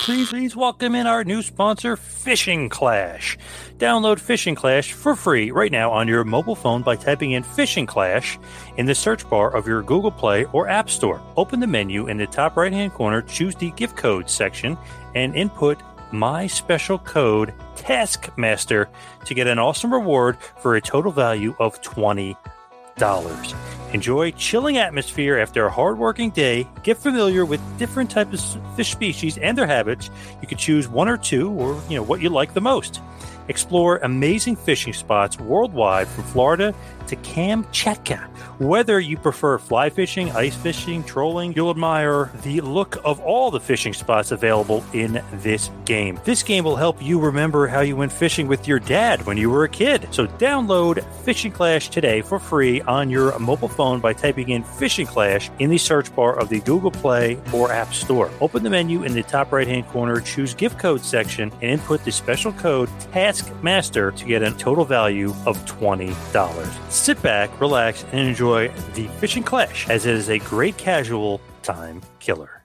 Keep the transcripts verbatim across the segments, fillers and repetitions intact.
please, please welcome in our new sponsor, Fishing Clash. Download Fishing Clash for free right now on your mobile phone by typing in Fishing Clash in the search bar of your Google Play or App Store. Open the menu in the top right-hand corner, choose the gift code section, and input my special code Taskmaster to get an awesome reward for a total value of twenty dollars. Enjoy chilling atmosphere after a hard-working day. Get familiar with different types of fish species and their habits. You can choose one or two, or you know what you like the most. Explore amazing fishing spots worldwide from Florida to Kamchatka. Whether you prefer fly fishing, ice fishing, trolling, you'll admire the look of all the fishing spots available in this game. This game will help you remember how you went fishing with your dad when you were a kid. So download Fishing Clash today for free on your mobile phone by typing in Fishing Clash in the search bar of the Google Play or App Store. Open the menu in the top right-hand corner, choose gift code section, and input the special code Taskmaster to get a total value of twenty dollars. Sit back, relax, and enjoy the Fishing Clash, as it is a great casual time killer.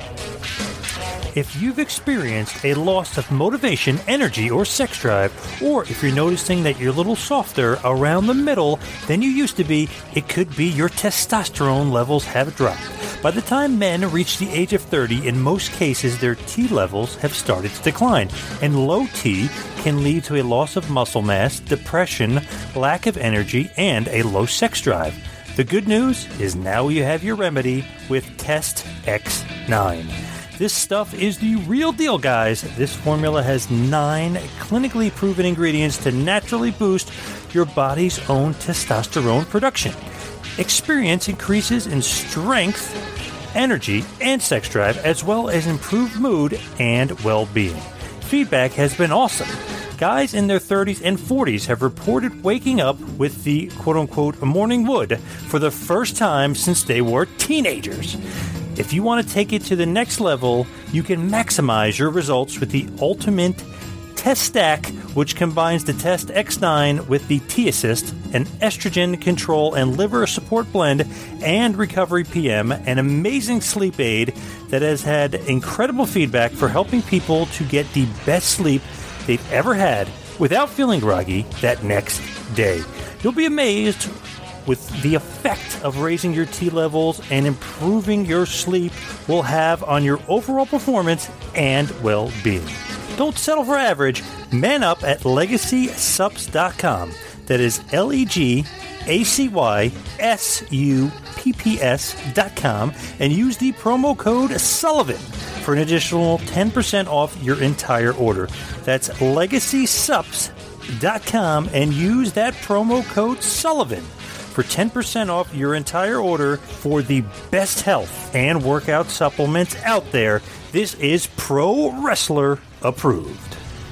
If you've experienced a loss of motivation, energy, or sex drive, or if you're noticing that you're a little softer around the middle than you used to be, it could be your testosterone levels have dropped. By the time men reach the age of thirty, in most cases, their T levels have started to decline, and low T can lead to a loss of muscle mass, depression, lack of energy, and a low sex drive. The good news is now you have your remedy with Test X nine. This stuff is the real deal, guys. This formula has nine clinically proven ingredients to naturally boost your body's own testosterone production. Experience increases in strength, energy, and sex drive, as well as improved mood and well-being. Feedback has been awesome. Guys in their thirties and forties have reported waking up with the quote-unquote morning wood for the first time since they were teenagers. If you want to take it to the next level, you can maximize your results with the Ultimate Test Stack, which combines the Test X nine with the T-Assist, an estrogen control and liver support blend, and Recovery P M, an amazing sleep aid that has had incredible feedback for helping people to get the best sleep they've ever had without feeling groggy that next day. You'll be amazed with the effect of raising your T levels and improving your sleep will have on your overall performance and well-being. Don't settle for average. Man up at legacy sups dot com. That is L E G A C Y S U P P S dot com and use the promo code Sullivan for an additional ten percent off your entire order. That's legacy sups dot com and use that promo code Sullivan for ten percent off your entire order for the best health and workout supplements out there. This is Pro Wrestler approved.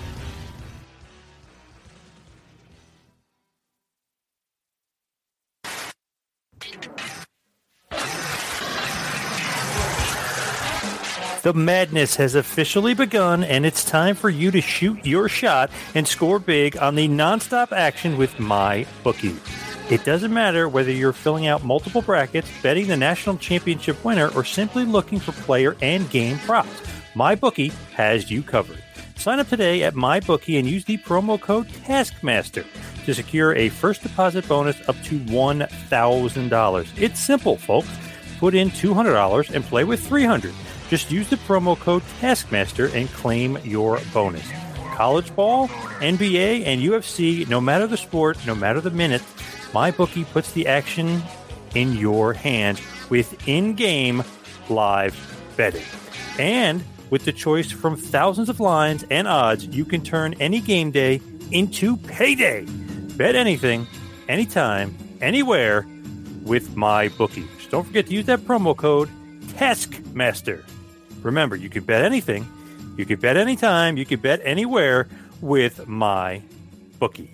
The madness has officially begun, and it's time for you to shoot your shot and score big on the nonstop action with MyBookie. It doesn't matter whether you're filling out multiple brackets, betting the national championship winner, or simply looking for player and game props. MyBookie has you covered. Sign up today at MyBookie and use the promo code Taskmaster to secure a first deposit bonus up to one thousand dollars. It's simple, folks. Put in two hundred dollars and play with three hundred dollars. Just use the promo code Taskmaster and claim your bonus. College ball, N B A, and U F C, no matter the sport, no matter the minute, MyBookie puts the action in your hands with in-game live betting. And with the choice from thousands of lines and odds, you can turn any game day into payday. Bet anything, anytime, anywhere with MyBookie. Just don't forget to use that promo code Taskmaster. Remember, you can bet anything, you can bet anytime, you can bet anywhere with MyBookie.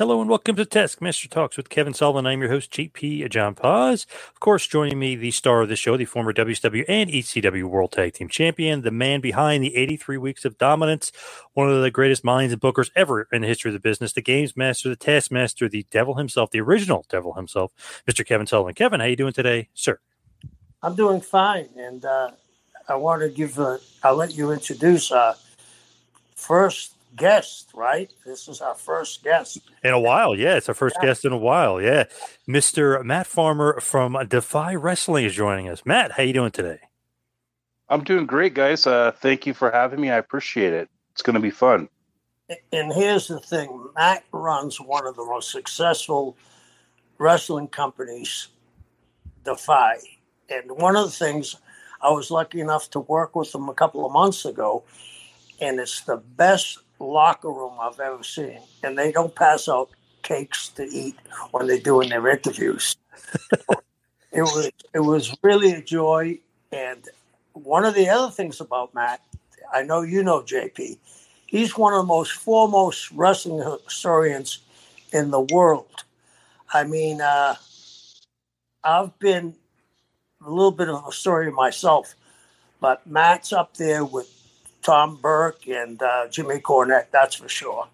Hello and welcome to Taskmaster Talks with Kevin Sullivan. I'm your host, J P John Paz. Of course, joining me, the star of the show, the former W C W and E C W World Tag Team Champion, the man behind the eighty-three weeks of dominance, one of the greatest minds and bookers ever in the history of the business, the Games Master, the Taskmaster, the Devil himself, the original Devil himself, Mister Kevin Sullivan. Kevin, how you doing today, sir? I'm doing fine, and uh, I want to give a, I'll let you introduce our first guest, right? This is our first guest. In a while, yeah. It's our first Yeah. guest in a while, yeah. Mister Matt Farmer from Defy Wrestling is joining us. Matt, how you doing today? I'm doing great, guys. Uh, thank you for having me. I appreciate it. It's going to be fun. And here's the thing. Matt runs one of the most successful wrestling companies, Defy. And one of the things, I was lucky enough to work with them a couple of months ago, and it's the best locker room I've ever seen. And they don't pass out cakes to eat when they're doing their interviews. it was it was really a joy. And one of the other things about Matt, I know you know J P, he's one of the most foremost wrestling historians in the world. I mean, uh, I've been a little bit of a story myself, but Matt's up there with Tom Burke and uh, Jimmy Cornette, that's for sure.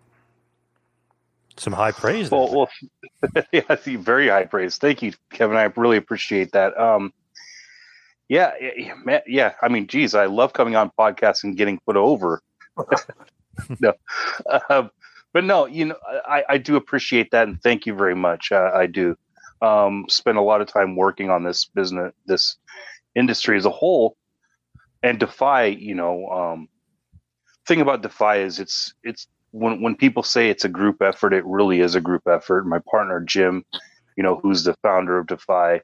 Some high praise. Well, well yeah, very high praise. Thank you, Kevin. I really appreciate that. Um, yeah, yeah, yeah. I mean, geez, I love coming on podcasts and getting put over. no, uh, but no, you know, I, I do appreciate that, and thank you very much. Uh, I do um, spend a lot of time working on this business, this industry as a whole. And Defy, you know, um, thing about Defy is it's it's when when people say it's a group effort, it really is a group effort. My partner Jim, you know, who's the founder of Defy,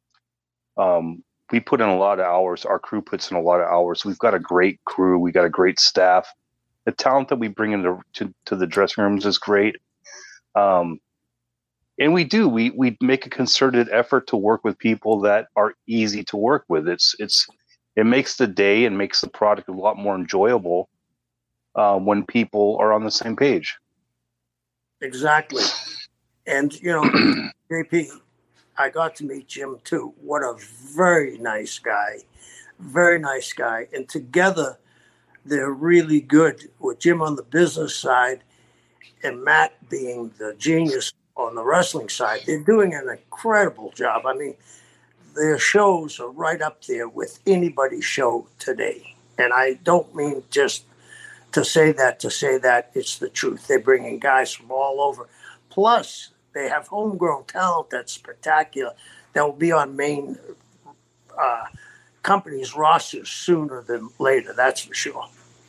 um, we put in a lot of hours. Our crew puts in a lot of hours. We've got a great crew. We got a great staff. The talent that we bring into to, to the dressing rooms is great. Um, and we do we we make a concerted effort to work with people that are easy to work with. It's it's It makes the day and makes the product a lot more enjoyable uh, when people are on the same page. Exactly. And, you know, J P, I got to meet Jim too. What a very nice guy. Very nice guy. And together, they're really good with Jim on the business side and Matt being the genius on the wrestling side. They're doing an incredible job. I mean, their shows are right up there with anybody's show today. And I don't mean just to say that, to say that it's the truth. They're bringing guys from all over. Plus, they have homegrown talent that's spectacular that will be on main uh, companies' rosters sooner than later, that's for sure.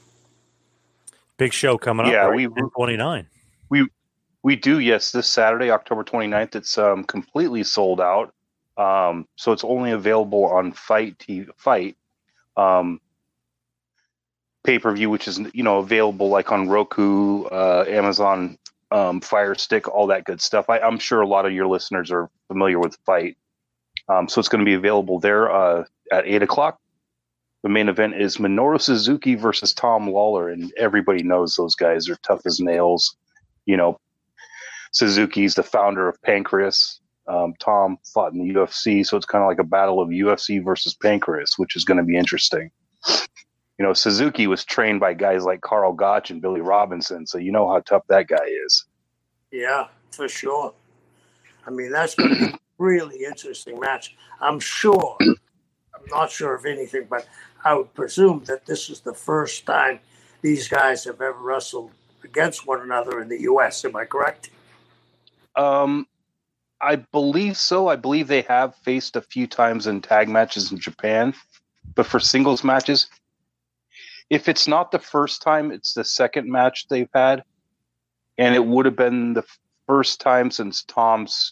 Big show coming up, yeah, right? we twenty-nine. We, we do, yes. This Saturday, October twenty-ninth, it's um, completely sold out. Um, so it's only available on Fight T V, Fight um, pay-per-view, which is, you know, available like on Roku, uh, Amazon um, Fire Stick, all that good stuff. I, I'm sure a lot of your listeners are familiar with Fight. Um, so it's going to be available there uh, at eight o'clock. The main event is Minoru Suzuki versus Tom Lawler, and everybody knows those guys are tough as nails. You know, Suzuki's the founder of Pancrase. Um, Tom fought in the U F C, so it's kind of like a battle of U F C versus Pancrase, which is going to be interesting. You know, Suzuki was trained by guys like Carl Gotch and Billy Robinson, so you know how tough that guy is. Yeah, for sure. I mean, that's going to be a really interesting match. I'm sure, I'm not sure of anything, but I would presume that this is the first time these guys have ever wrestled against one another in the U S. Am I correct? Um, I believe so. I believe they have faced a few times in tag matches in Japan, but for singles matches, if it's not the first time, it's the second match they've had, and it would have been the first time since Tom's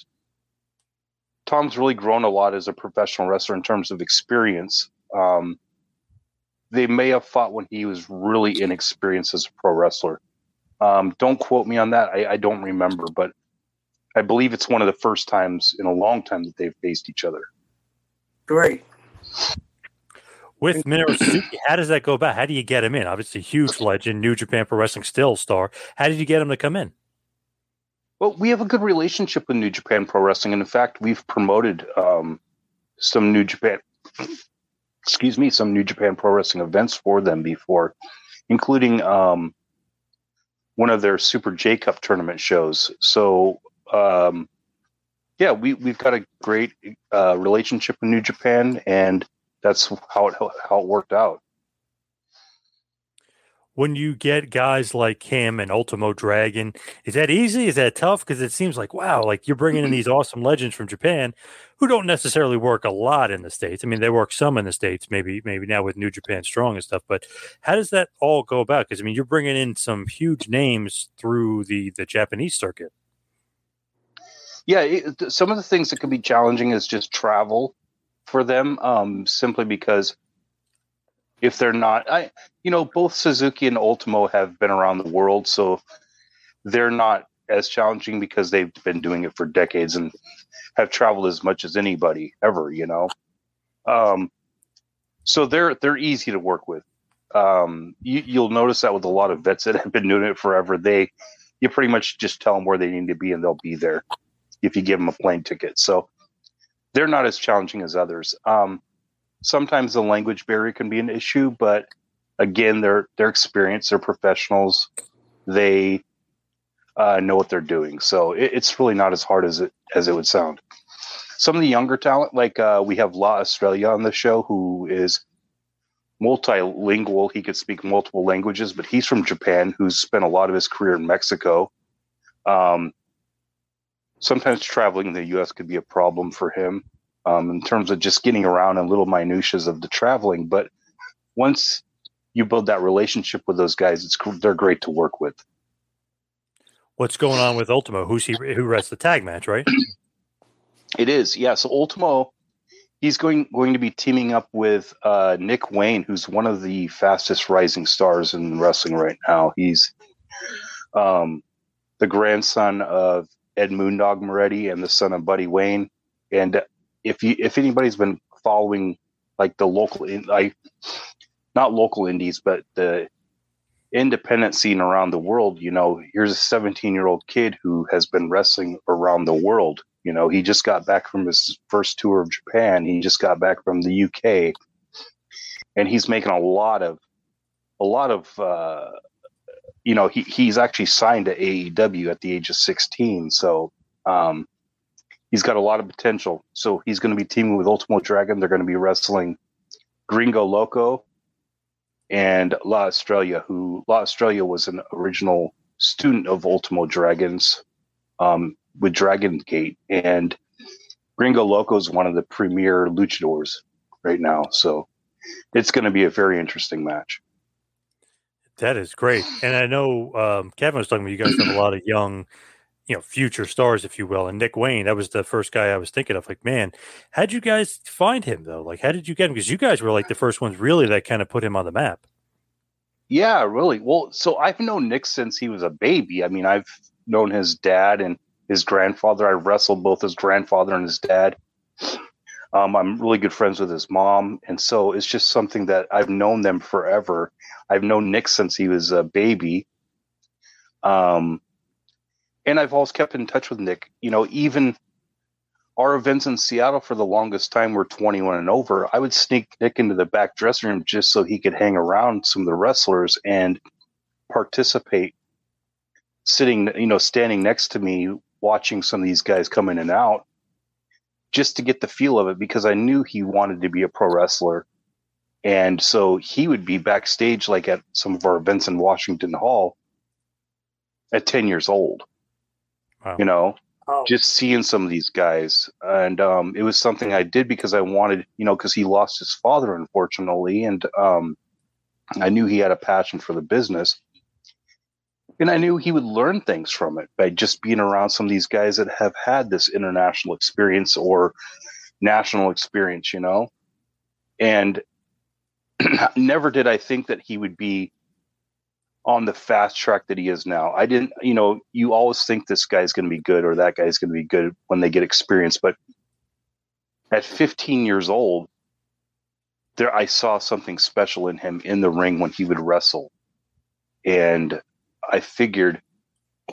Tom's really grown a lot as a professional wrestler in terms of experience. Um, they may have fought when he was really inexperienced as a pro wrestler. Um, don't quote me on that. I, I don't remember, but I believe it's one of the first times in a long time that they've faced each other. Great. With Minoru Suzuki, how does that go about? How do you get him in? Obviously, huge legend, New Japan Pro Wrestling still star. How did you get him to come in? Well, we have a good relationship with New Japan Pro Wrestling, and in fact, we've promoted um, some New Japan, excuse me, some New Japan Pro Wrestling events for them before, including um, one of their Super J Cup tournament shows. So, um, yeah, we we've got a great uh, relationship with New Japan, and that's how it how it worked out. When you get guys like him and Ultimo Dragon, is that easy? Is that tough? Because it seems like, wow, like you're bringing in these awesome legends from Japan who don't necessarily work a lot in the States. I mean, they work some in the States, maybe maybe now with New Japan Strong and stuff. But how does that all go about? Because, I mean, you're bringing in some huge names through the, the Japanese circuit. Yeah, it, some of the things that can be challenging is just travel for them, um, simply because if they're not, I, you know, both Suzuki and Ultimo have been around the world, so they're not as challenging because they've been doing it for decades and have traveled as much as anybody ever, you know. Um, so they're they're easy to work with. Um, you, you'll notice that with a lot of vets that have been doing it forever. They, you pretty much just tell them where they need to be and they'll be there if you give them a plane ticket. So they're not as challenging as others. Um, Sometimes the language barrier can be an issue, but again, they're they're experienced, they're professionals, they uh, know what they're doing. So it, it's really not as hard as it as it would sound. Some of the younger talent, like uh, we have La Australia on the show, who is multilingual. He could speak multiple languages, but he's from Japan, who's spent a lot of his career in Mexico. Um, sometimes traveling in the U S could be a problem for him. Um, in terms of just getting around and little minutiae of the traveling. But once you build that relationship with those guys, it's they're great to work with. What's going on with Ultimo? Who's he? Who wrestles the tag match, right? It is, yeah. So Ultimo, he's going going to be teaming up with uh, Nick Wayne, who's one of the fastest rising stars in wrestling right now. He's um, the grandson of Ed Moondog Moretti and the son of Buddy Wayne. And if you if anybody's been following like the local, like not local indies, but the independent scene around the world, you know, here's a seventeen year old kid who has been wrestling around the world. You know, he just got back from his first tour of Japan. He just got back from the U K, and he's making a lot of, a lot of, uh, you know, he he's actually signed to A E W at the age of sixteen. So um, he's got a lot of potential. So he's going to be teaming with Ultimo Dragon. They're going to be wrestling Gringo Loco and La Australia, who La Australia was an original student of Ultimo Dragon's um, with Dragon Gate. And Gringo Loco is one of the premier luchadors right now. So it's going to be a very interesting match. That is great. And I know um, Kevin was talking about you guys have a lot of young, you know, future stars, if you will. And Nick Wayne, that was the first guy I was thinking of. Like, man, how'd you guys find him, though? Like, how did you get him? Because you guys were like the first ones really that kind of put him on the map. Yeah, really. Well, so I've known Nick since he was a baby. I mean, I've known his dad and his grandfather. I wrestled both his grandfather and his dad. Um, I'm really good friends with his mom. And so it's just something that I've known them forever. I've known Nick since he was a baby. Um, and I've always kept in touch with Nick. You know, even our events in Seattle for the longest time were twenty-one and over. I would sneak Nick into the back dressing room just so he could hang around some of the wrestlers and participate, sitting, you know, standing next to me, watching some of these guys come in and out, just to get the feel of it, because I knew he wanted to be a pro wrestler. And so he would be backstage, like at some of our events in Washington Hall at ten years old, wow. you know, oh. just seeing some of these guys. And um, it was something I did because I wanted, you know, because he lost his father, unfortunately. And um, I knew he had a passion for the business. And I knew he would learn things from it by just being around some of these guys that have had this international experience or national experience, you know. And never did I think that he would be on the fast track that he is now. I didn't, you know, you always think this guy's going to be good or that guy's going to be good when they get experience. But at fifteen years old, there I saw something special in him in the ring when he would wrestle. And I figured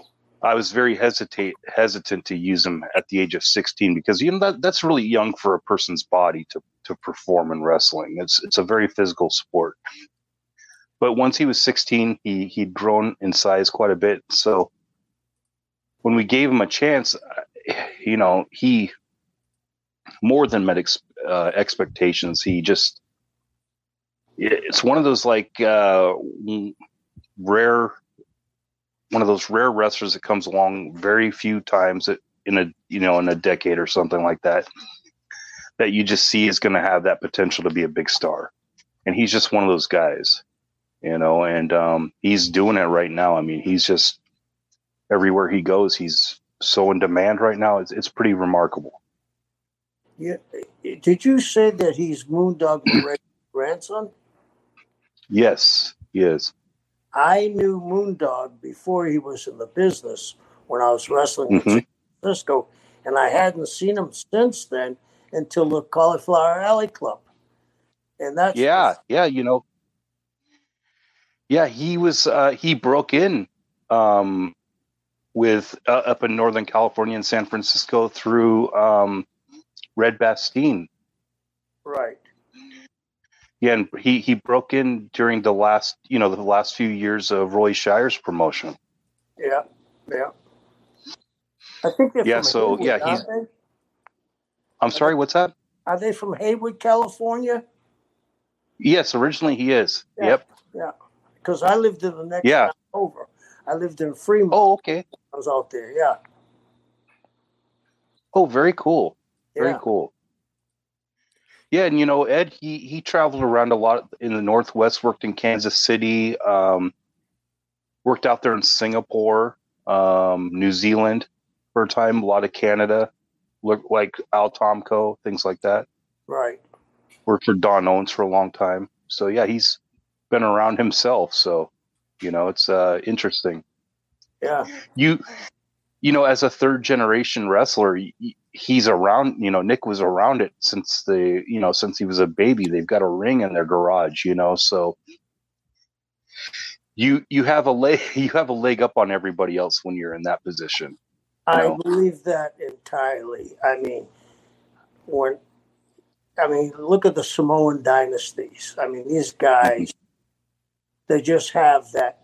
I was very hesitate hesitant to use him at the age of sixteen because you know that that's really young for a person's body to to perform in wrestling. It's it's a very physical sport. But once he was sixteen, he he'd grown in size quite a bit. So when we gave him a chance, you know, he more than met ex, uh, expectations. He just it's one of those like uh, rare. One of those rare wrestlers that comes along very few times in a you know in a decade or something like that that you just see is going to have that potential to be a big star, and he's just one of those guys, you know. And um, he's doing it right now. I mean, he's just everywhere he goes. He's so in demand right now. It's it's pretty remarkable. Yeah, did you say that he's Moondog McGregor's grandson? Yes, he is. I knew Moondog before he was in the business when I was wrestling mm-hmm. in San Francisco, and I hadn't seen him since then until the Cauliflower Alley Club. And that's yeah, yeah, you know, yeah, he was uh, he broke in um, with uh, up in Northern California and San Francisco through um, Red Bastien. Right. Yeah, and he, he broke in during the last, you know, the last few years of Roy Shire's promotion. Yeah, yeah. I think they're yeah, from so, Haywood, yeah, he's. they? I'm sorry, they, what's that? Are they from Haywood, California? Yes, originally he is. Yeah, yep. Yeah, because I lived in the next yeah. town over. I lived in Fremont. Oh, okay. I was out there, yeah. Oh, very cool. Very yeah. cool. Yeah, and you know, Ed, he he traveled around a lot in the Northwest, worked in Kansas City, um, worked out there in Singapore, um, New Zealand for a time, a lot of Canada, looked like Al Tomko, things like that. Right. Worked for Don Owens for a long time. So yeah, he's been around himself. So, you know, it's uh, interesting. Yeah. You, you know, as a third generation wrestler, he's around, you know, Nick was around it since the, you know, since he was a baby. They've got a ring in their garage, you know, so you, you have a leg, you have a leg up on everybody else when you're in that position. I know? believe that entirely. I mean, when, I mean, look at the Samoan dynasties. I mean, these guys, they just have that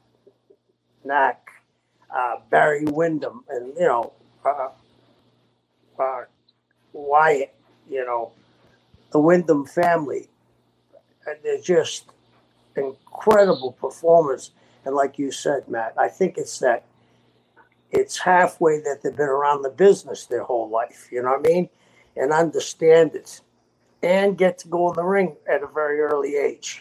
knack. Uh, Barry Windham and, you know, uh, uh, Wyatt, you know, the Windham family. They're just incredible performers. And like you said, Matt, I think it's that it's halfway that they've been around the business their whole life, you know what I mean? And understand it and get to go in the ring at a very early age.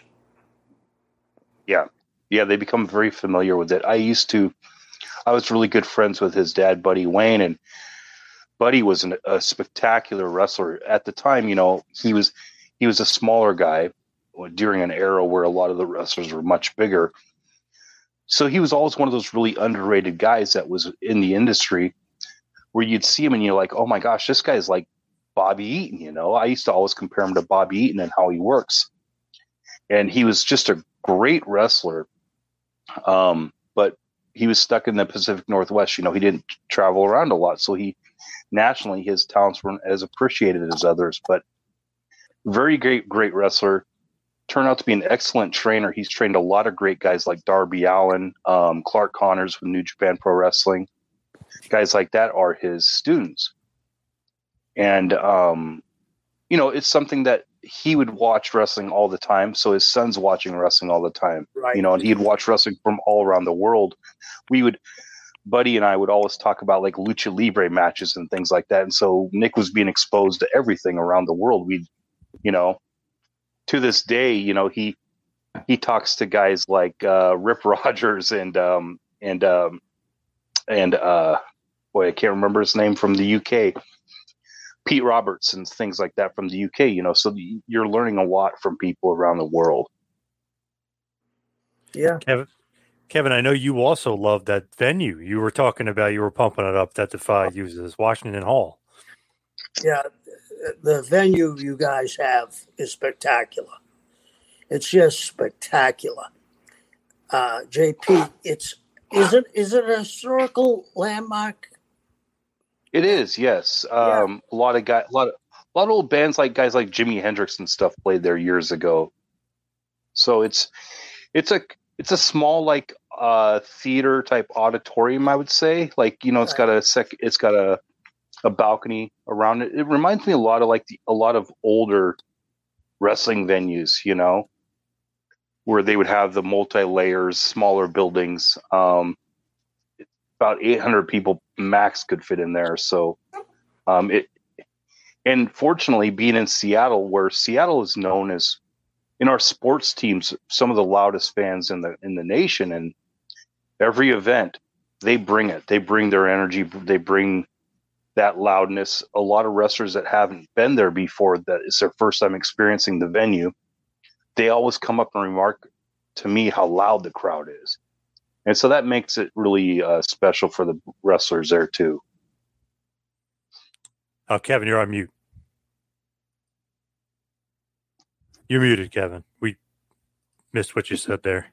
Yeah. Yeah, they become very familiar with it. I used to I was really good friends with his dad, Buddy Wayne, and Buddy was an, a spectacular wrestler at the time. You know, he was he was a smaller guy during an era where a lot of the wrestlers were much bigger. So he was always one of those really underrated guys that was in the industry, where you'd see him and you're like, oh my gosh, this guy's like Bobby Eaton. You know, I used to always compare him to Bobby Eaton and how he works, and he was just a great wrestler. Um, but he was stuck in the Pacific Northwest. You know, he didn't travel around a lot. So he nationally, his talents weren't as appreciated as others, but very great, great wrestler. Turned out to be an excellent trainer. He's trained a lot of great guys like Darby Allin, um, Clark Connors with New Japan Pro Wrestling. Guys like that are his students. And, um, you know, it's something that he would watch wrestling all the time. So his son's watching wrestling all the time, right. You know, and he'd watch wrestling from all around the world. We would, Buddy and I would always talk about like lucha libre matches and things like that. And so Nick was being exposed to everything around the world. We, you know, to this day, you know, he, he talks to guys like, uh, Rip Rogers and, um, and, um, and, uh, boy, I can't remember his name from the U K. Pete Roberts and things like that from the U K, you know, so you're learning a lot from people around the world. Yeah. Kevin, Kevin, I know you also love that venue. You were talking about, you were pumping it up that Defy uses, Washington Hall. Yeah. The venue you guys have is spectacular. It's just spectacular. Uh, J P, it's Is it is it a historical landmark? It is, yes. Um, yeah. A lot of guy, a lot of a lot of old bands like guys like Jimi Hendrix and stuff played there years ago. So it's it's a it's a small like uh, theater type auditorium, I would say. Like, you know, it's got a sec, it's got a a balcony around it. It reminds me a lot of like the, a lot of older wrestling venues, you know, where they would have the multi-layers, smaller buildings. Um, about eight hundred people max could fit in there. So um, it, and fortunately being in Seattle, where Seattle is known as, in our sports teams, some of the loudest fans in the, in the nation, and every event they bring it, they bring their energy, they bring that loudness. A lot of wrestlers that haven't been there before, that it's their first time experiencing the venue, they always come up and remark to me how loud the crowd is. And so that makes it really uh, special for the wrestlers there too. Oh, Kevin, you're on mute. You're muted, Kevin. We missed what you said there.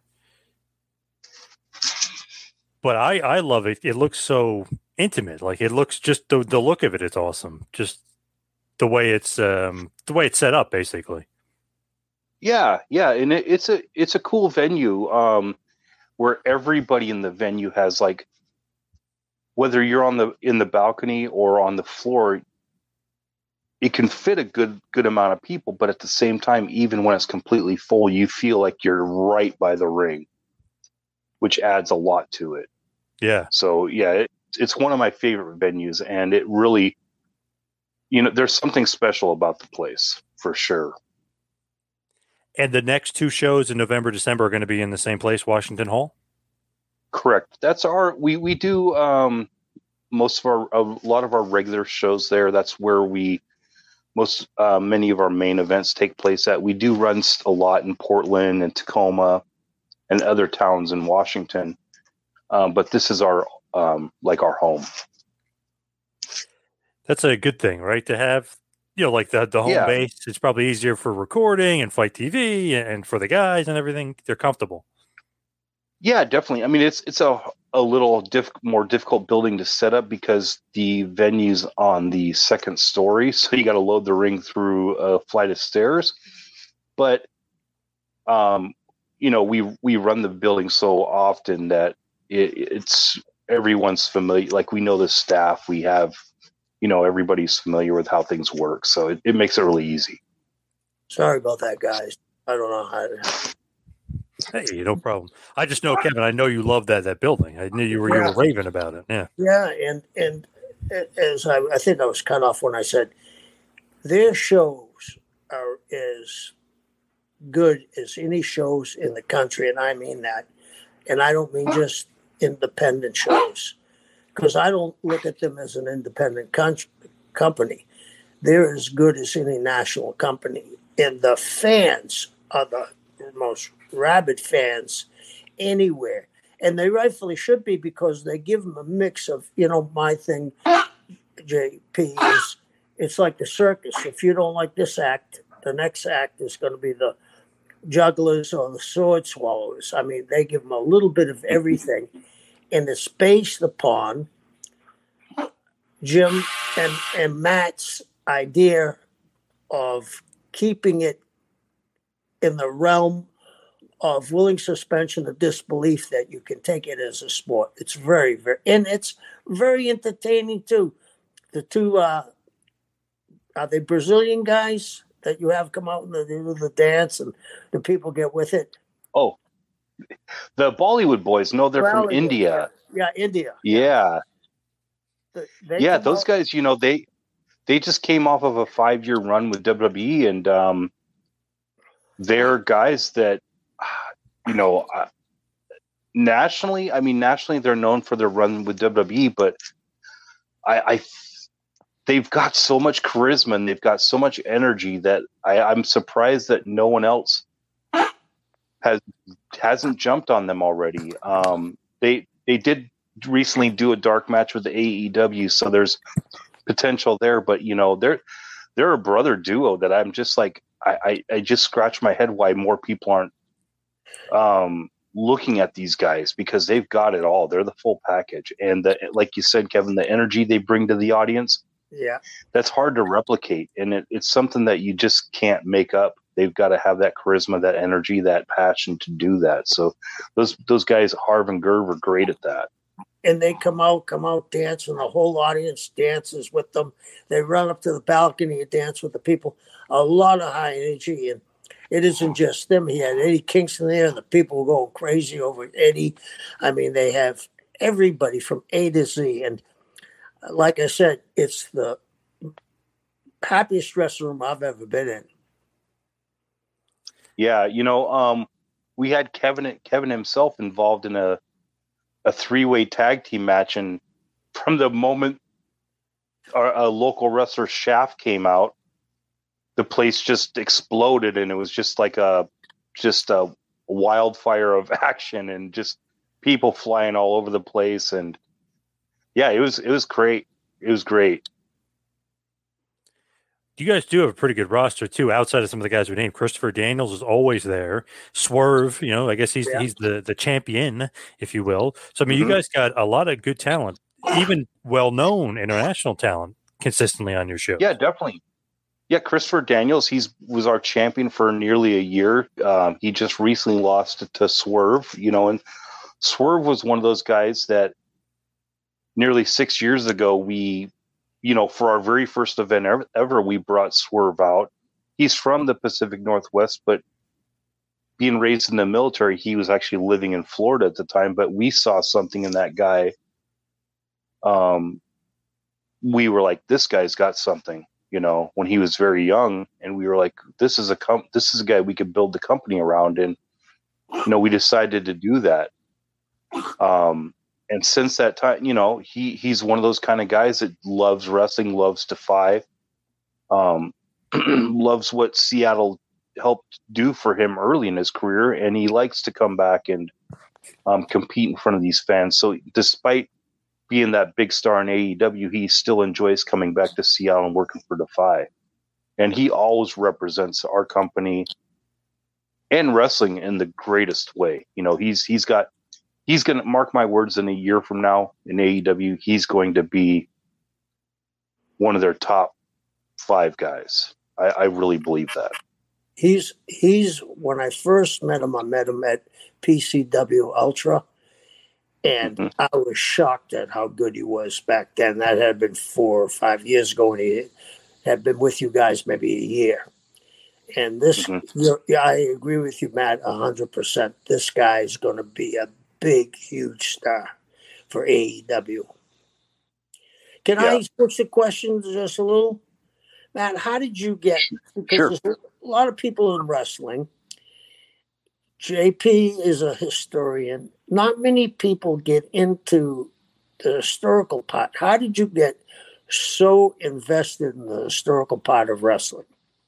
But I, I love it. It looks so intimate. Like, it looks just the the look of it. It's awesome. Just the way it's um the way it's set up, basically. Yeah, yeah, and it, it's a it's a cool venue um, where everybody in the venue has, like, whether you're on the in the balcony or on the floor, it can fit a good good amount of people. But at the same time, even when it's completely full, you feel like you're right by the ring, which adds a lot to it. Yeah. So yeah, it, it's one of my favorite venues, and it really, you know, there's something special about the place for sure. And the next two shows in November, December are going to be in the same place, Washington Hall? Correct. That's our, we, we do um, most of our, a lot of our regular shows there. That's where we, most, uh, many of our main events take place at. We do run a lot in Portland and Tacoma and other towns in Washington. Um, but this is our, um, like our home. That's a good thing, right? To have, you know, like the, the home yeah. base. It's probably easier for recording and Fight T V and for the guys and everything. They're comfortable. Yeah, definitely. I mean, it's, it's a, a little diff, more difficult building to set up because the venue's on the second story. So you got to load the ring through a flight of stairs, but, um, you know, we, we run the building so often that it, it's everyone's familiar. Like, we know the staff, we have, you know, everybody's familiar with how things work. So it, it makes it really easy. Sorry about that, guys. I don't know how to. Hey, no problem. I just know, Kevin, I know you love that, that building. I knew you were, yeah. you were raving about it. Yeah. Yeah. And, and as I, I think I was cut off when I said their shows are as good as any shows in the country. And I mean that. And I don't mean just independent shows, because I don't look at them as an independent con- company. They're as good as any national company. And the fans are the most rabid fans anywhere. And they rightfully should be, because they give them a mix of, you know, my thing, J P, is it's like the circus. If you don't like this act, the next act is going to be the jugglers or the sword swallowers. I mean, they give them a little bit of everything. And the space upon Jim and, and Matt's idea of keeping it in the realm of willing suspension of disbelief that you can take it as a sport. It's very, very, and it's very entertaining too. The two, uh, are they Brazilian guys that you have come out and they do the dance and the people get with it? Oh, the Bollywood boys. No, they're Bollywood, from India. Yeah, yeah India. Yeah. They yeah, those out- guys, you know, they they just came off of a five-year run with W W E, and um, they're guys that, you know, uh, nationally, I mean, nationally, they're known for their run with W W E, but I, I they've got so much charisma and they've got so much energy that I, I'm surprised that no one else has hasn't jumped on them already. Um, they they did recently do a dark match with the A E W, so there's potential there. But you know, they're they're a brother duo that I'm just like I, I, I just scratch my head why more people aren't um, looking at these guys because they've got it all. They're the full package. And the, like you said, Kevin, the energy they bring to the audience, yeah, that's hard to replicate. And it, it's something that you just can't make up. They've got to have that charisma, that energy, that passion to do that. So those those guys, Harv and Gerv, are great at that. And they come out, come out, dance, and the whole audience dances with them. They run up to the balcony and dance with the people. A lot of high energy, and it isn't just them. He had Eddie Kingston there, and the people were going crazy over Eddie. I mean, they have everybody from A to Z. And like I said, it's the happiest dressing room I've ever been in. Yeah, you know, um, we had Kevin Kevin himself involved in a a three-way tag team match, and from the moment our, a local wrestler Shaft came out, the place just exploded, and it was just like a just a wildfire of action and just people flying all over the place. And yeah, it was it was great. It was great. You guys do have a pretty good roster too, outside of some of the guys we named. Christopher Daniels is always there. Swerve, you know, I guess he's yeah. he's the, the champion, if you will. So I mean, mm-hmm. you guys got a lot of good talent, even well-known international talent, consistently on your show. Yeah, definitely. Yeah, Christopher Daniels, he's was our champion for nearly a year. Um, he just recently lost to Swerve, you know, and Swerve was one of those guys that nearly six years ago we. You know, for our very first event ever, ever, we brought Swerve out. He's from the Pacific Northwest, but being raised in the military, he was actually living in Florida at the time. But we saw something in that guy. Um, we were like, this guy's got something, you know, when he was very young. And we were like, this is a com- this is a guy we could build the company around. And, you know, we decided to do that. Um, And since that time, you know, he, he's one of those kind of guys that loves wrestling, loves Defy, um, loves what Seattle helped do for him early in his career, and he likes to come back and um, compete in front of these fans. So despite being that big star in A E W, he still enjoys coming back to Seattle and working for Defy. And he always represents our company and wrestling in the greatest way. You know, he's he's got He's going to, mark my words, in a year from now in A E W, he's going to be one of their top five guys. I, I really believe that. He's, he's, when I first met him, I met him at P C W Ultra, and mm-hmm. I was shocked at how good he was back then. That had been four or five years ago, and he had been with you guys maybe a year. And this, mm-hmm. you're, yeah, I agree with you, Matt, one hundred percent. This guy is going to be a big, huge star for A E W. Can yeah. I switch the questions just a little? Matt, how did you get, because sure. there's a lot of people in wrestling. J P is a historian. Not many people get into the historical part. How did you get so invested in the historical part of wrestling?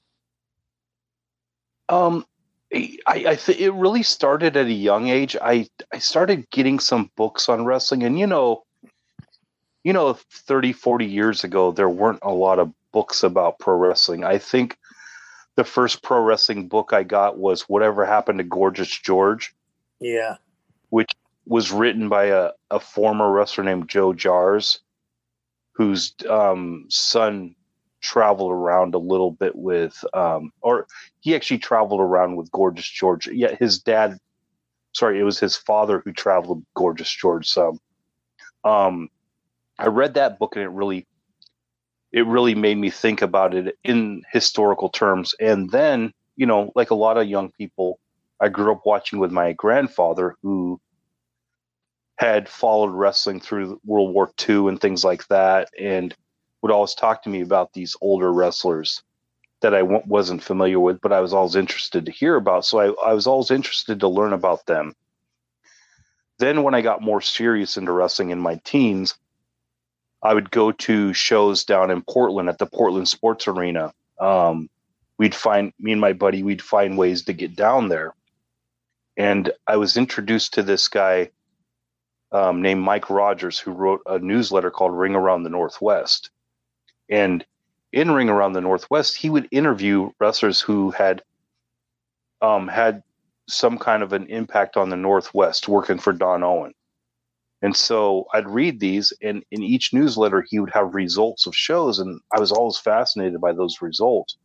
Um, I, I think it really started at a young age. I, I started getting some books on wrestling, and, you know, you know, thirty, forty years ago, there weren't a lot of books about pro wrestling. I think the first pro wrestling book I got was Whatever Happened to Gorgeous George. Yeah. Which was written by a, a former wrestler named Joe Jars, whose um, son traveled around a little bit with, um, or he actually traveled around with Gorgeous George. Yeah, his dad, sorry, it was his father who traveled with Gorgeous George some. Um, I read that book, and it really, it really made me think about it in historical terms. And then, you know, like a lot of young people, I grew up watching with my grandfather, who had followed wrestling through World War Two and things like that, and would always talk to me about these older wrestlers that I w- wasn't familiar with, but I was always interested to hear about. So I, I was always interested to learn about them. Then when I got more serious into wrestling in my teens, I would go to shows down in Portland at the Portland Sports Arena. Um, we'd find, me and my buddy, we'd find ways to get down there. And I was introduced to this guy um, named Mike Rogers, who wrote a newsletter called Ring Around the Northwest. And in Ring Around the Northwest, he would interview wrestlers who had um, had some kind of an impact on the Northwest working for Don Owen. And so I'd read these, and in each newsletter, he would have results of shows, and I was always fascinated by those results.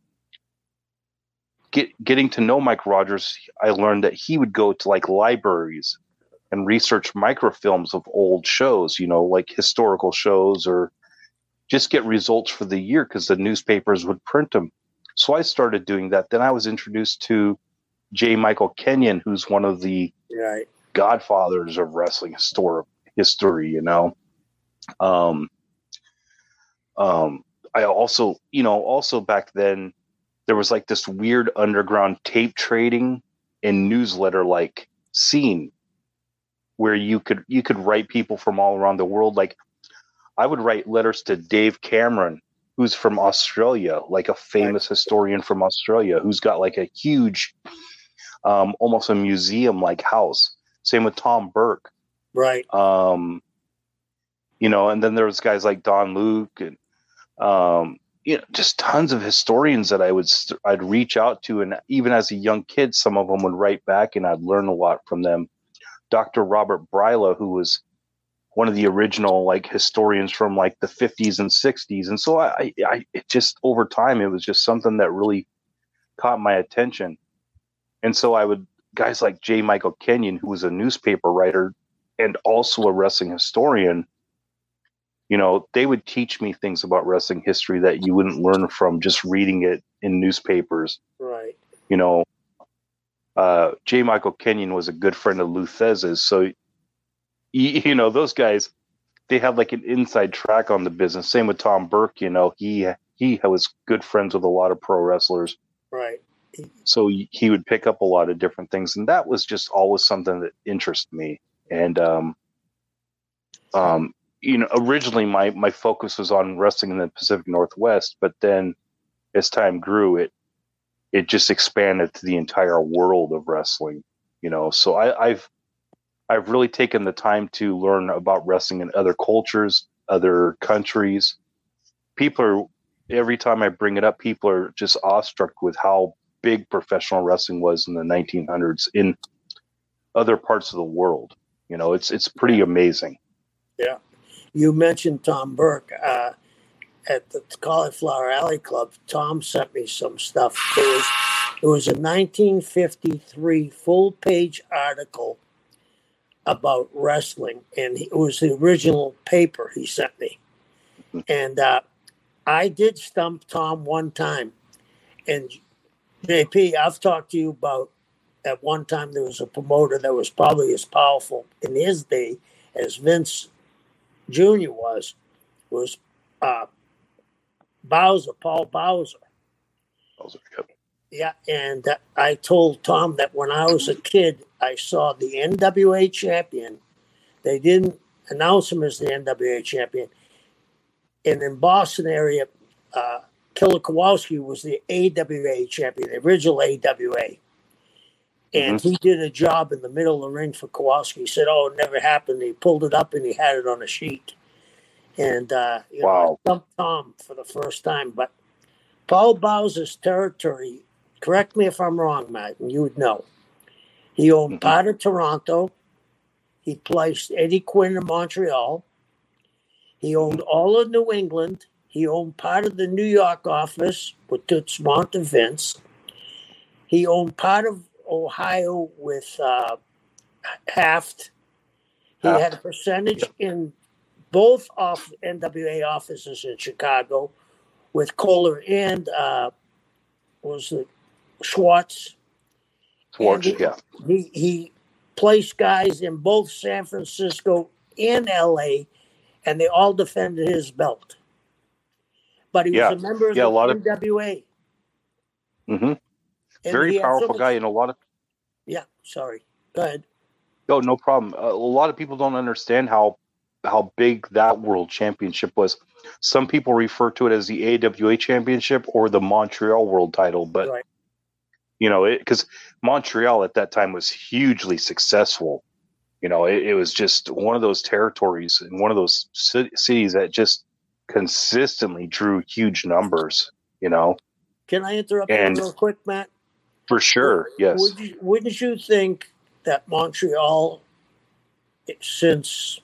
Get, getting to know Mike Rogers, I learned that he would go to like libraries and research microfilms of old shows, you know, like historical shows, or just get results for the year because the newspapers would print them. So I started doing that. Then I was introduced to J. Michael Kenyon, who's one of the right. godfathers of wrestling history, history, you know. Um, um, I also, you know, also back then, there was like this weird underground tape trading and newsletter like scene where you could you could write people from all around the world. Like I would write letters to Dave Cameron, who's from Australia, like a famous right. historian from Australia, who's got like a huge, um, almost a museum like house. Same with Tom Burke, right? Um, you know, and then there was guys like Don Luke and. Um, you know, just tons of historians that I would st- I'd reach out to, and even as a young kid, some of them would write back, and I'd learn a lot from them. Doctor Robert Bryla, who was one of the original like historians from like the fifties and sixties, and so I, I it just over time it was just something that really caught my attention, and so I would guys like J. Michael Kenyon, who was a newspaper writer and also a wrestling historian. You know, they would teach me things about wrestling history that you wouldn't learn from just reading it in newspapers. Right. You know, uh, J. Michael Kenyon was a good friend of Lou Thesz's. So, you, you know, those guys, they have like an inside track on the business. Same with Tom Burke. You know, he he was good friends with a lot of pro wrestlers. Right. So he would pick up a lot of different things. And that was just always something that interested me. And, um, um, you know, originally my, my focus was on wrestling in the Pacific Northwest, but then as time grew, it it just expanded to the entire world of wrestling. You know, so I, I've I've really taken the time to learn about wrestling in other cultures, other countries. People are every time I bring it up, people are just awestruck with how big professional wrestling was in the nineteen hundreds in other parts of the world. You know, it's it's pretty amazing. Yeah. You mentioned Tom Burke uh, at the Cauliflower Alley Club. Tom sent me some stuff. There was, it was a nineteen fifty-three full-page article about wrestling, and it was the original paper he sent me. And uh, I did stump Tom one time. And J P, I've talked to you about at one time there was a promoter that was probably as powerful in his day as Vince Junior was, was uh, Bowser, Paul Bowser. Bowser, yep. Yeah, and uh, I told Tom that when I was a kid, I saw the N W A champion. They didn't announce him as the N W A champion. And in Boston area, uh, Killer Kowalski was the A W A champion, the original A W A. And mm-hmm. he did a job in the middle of the ring for Kowalski. He said, oh, it never happened. He pulled it up and he had it on a sheet. And, uh, you wow. know, I stumped Tom for the first time. But Paul Bowser's territory, correct me if I'm wrong, Matt, and you would know. He owned mm-hmm. part of Toronto. He placed Eddie Quinn in Montreal. He owned all of New England. He owned part of the New York office with Toots Monk and Vince. He owned part of Ohio with uh, Haft. He Haft. had a percentage yep. in both off N W A offices in Chicago with Kohler and uh, was it Schwartz. Schwartz, he, yeah. He he placed guys in both San Francisco and L A, and they all defended his belt. But he yeah. was a member of yeah, the a lot N W A. Of, mm-hmm. Very powerful so much, guy, and a lot of. Yeah, sorry. Go ahead. Oh, no problem. Uh, a lot of people don't understand how how big that world championship was. Some people refer to it as the A W A championship or the Montreal world title, but right. you know, because Montreal at that time was hugely successful. You know, it, it was just one of those territories and one of those c- cities that just consistently drew huge numbers. You know. Can I interrupt and, you real quick, Matt? For sure, yes. Would you, wouldn't you think that Montreal, since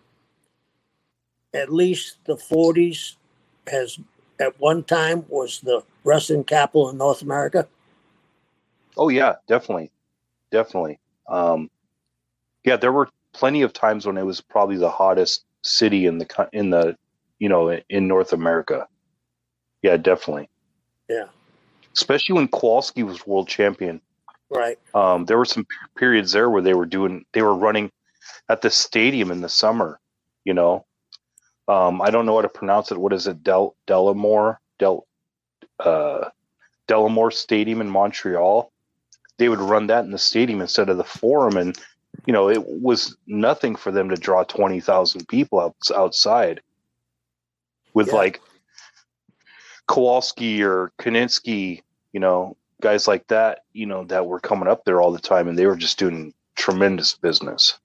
at least the forties, has at one time was the wrestling capital in North America? Oh yeah, definitely, definitely. Um, yeah, there were plenty of times when it was probably the hottest city in the in the you know in North America. Yeah, definitely. Yeah, especially when Kowalski was world champion. Right. Um, there were some periods there where they were doing they were running at the stadium in the summer. You know, um, I don't know how to pronounce it. What is it? Del Delamore Del uh, Delamore Stadium in Montreal. They would run that in the stadium instead of the Forum, and you know it was nothing for them to draw twenty thousand people out, outside with Yeah. like Kowalski or Kaninsky, you know, guys like that, you know, that were coming up there all the time, and they were just doing tremendous business.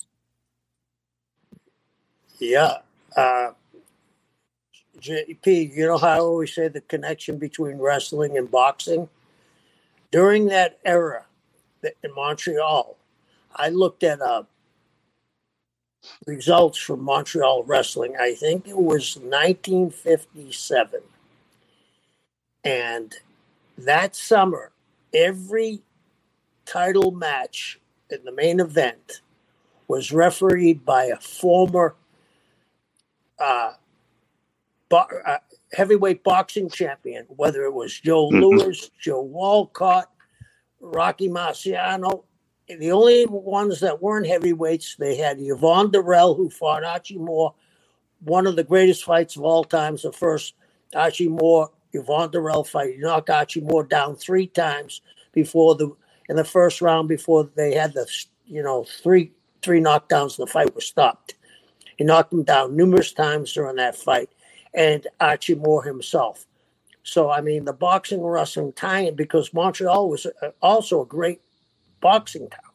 Yeah. Uh, J P, you know how I always say the connection between wrestling and boxing? During that era in Montreal, I looked at uh, results from Montreal wrestling. I think it was nineteen fifty-seven. And that summer, every title match in the main event was refereed by a former uh, bo- uh, heavyweight boxing champion, whether it was Joe Mhm. Louis, Joe Walcott, Rocky Marciano. The only ones that weren't heavyweights, they had Yvonne Durrell, who fought Archie Moore, one of the greatest fights of all times, the first Archie Moore, Yvonne Durrell fight. He knocked Archie Moore down three times before the in the first round before they had the you know three three knockdowns. The fight was stopped. He knocked him down numerous times during that fight, and Archie Moore himself. So I mean, the boxing and wrestling tie-in, because Montreal was also a great boxing town.